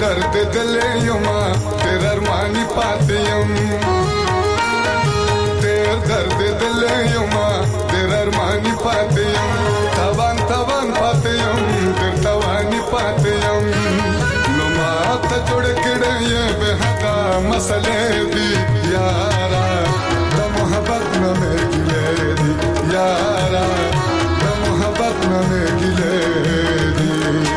B: درد دل یما تیر ارمانی پاتیم تیر درد دل یما تیر ارمانی پاتیم توان توان پاتیم تیر توانی پاتیم نما تا جوڑ کڑے یہ بے حقا مسئلے دی یارا دا محبت نہ میں گلے دی یارا دا محبت نہ میں گلے دی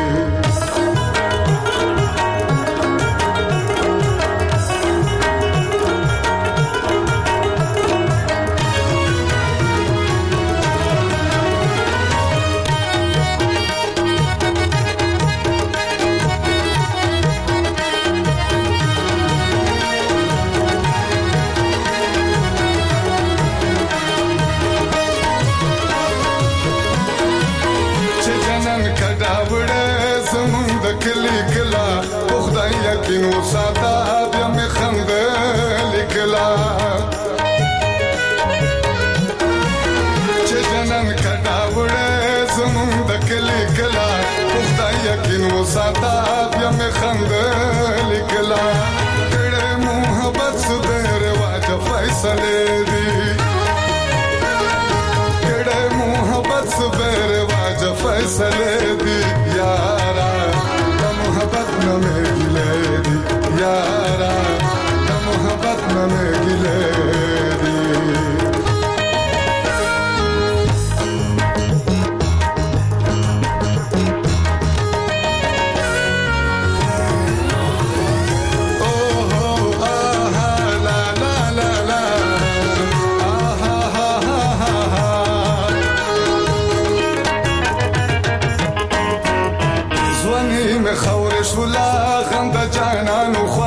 B: کلی کلا خدای یقینو ساده بیا می خندل کلا چې جنن کډا وړه زمون د کلی کلا خدای یقینو ساده بیا می خندل کلا کړه محبت سبر واج فیصله دی کړه محبت سبر واج فیصله دی یارا محبت نہ میں گلے دی یارا دا محبت نہ میں گلے دی خورش ولا غند جانان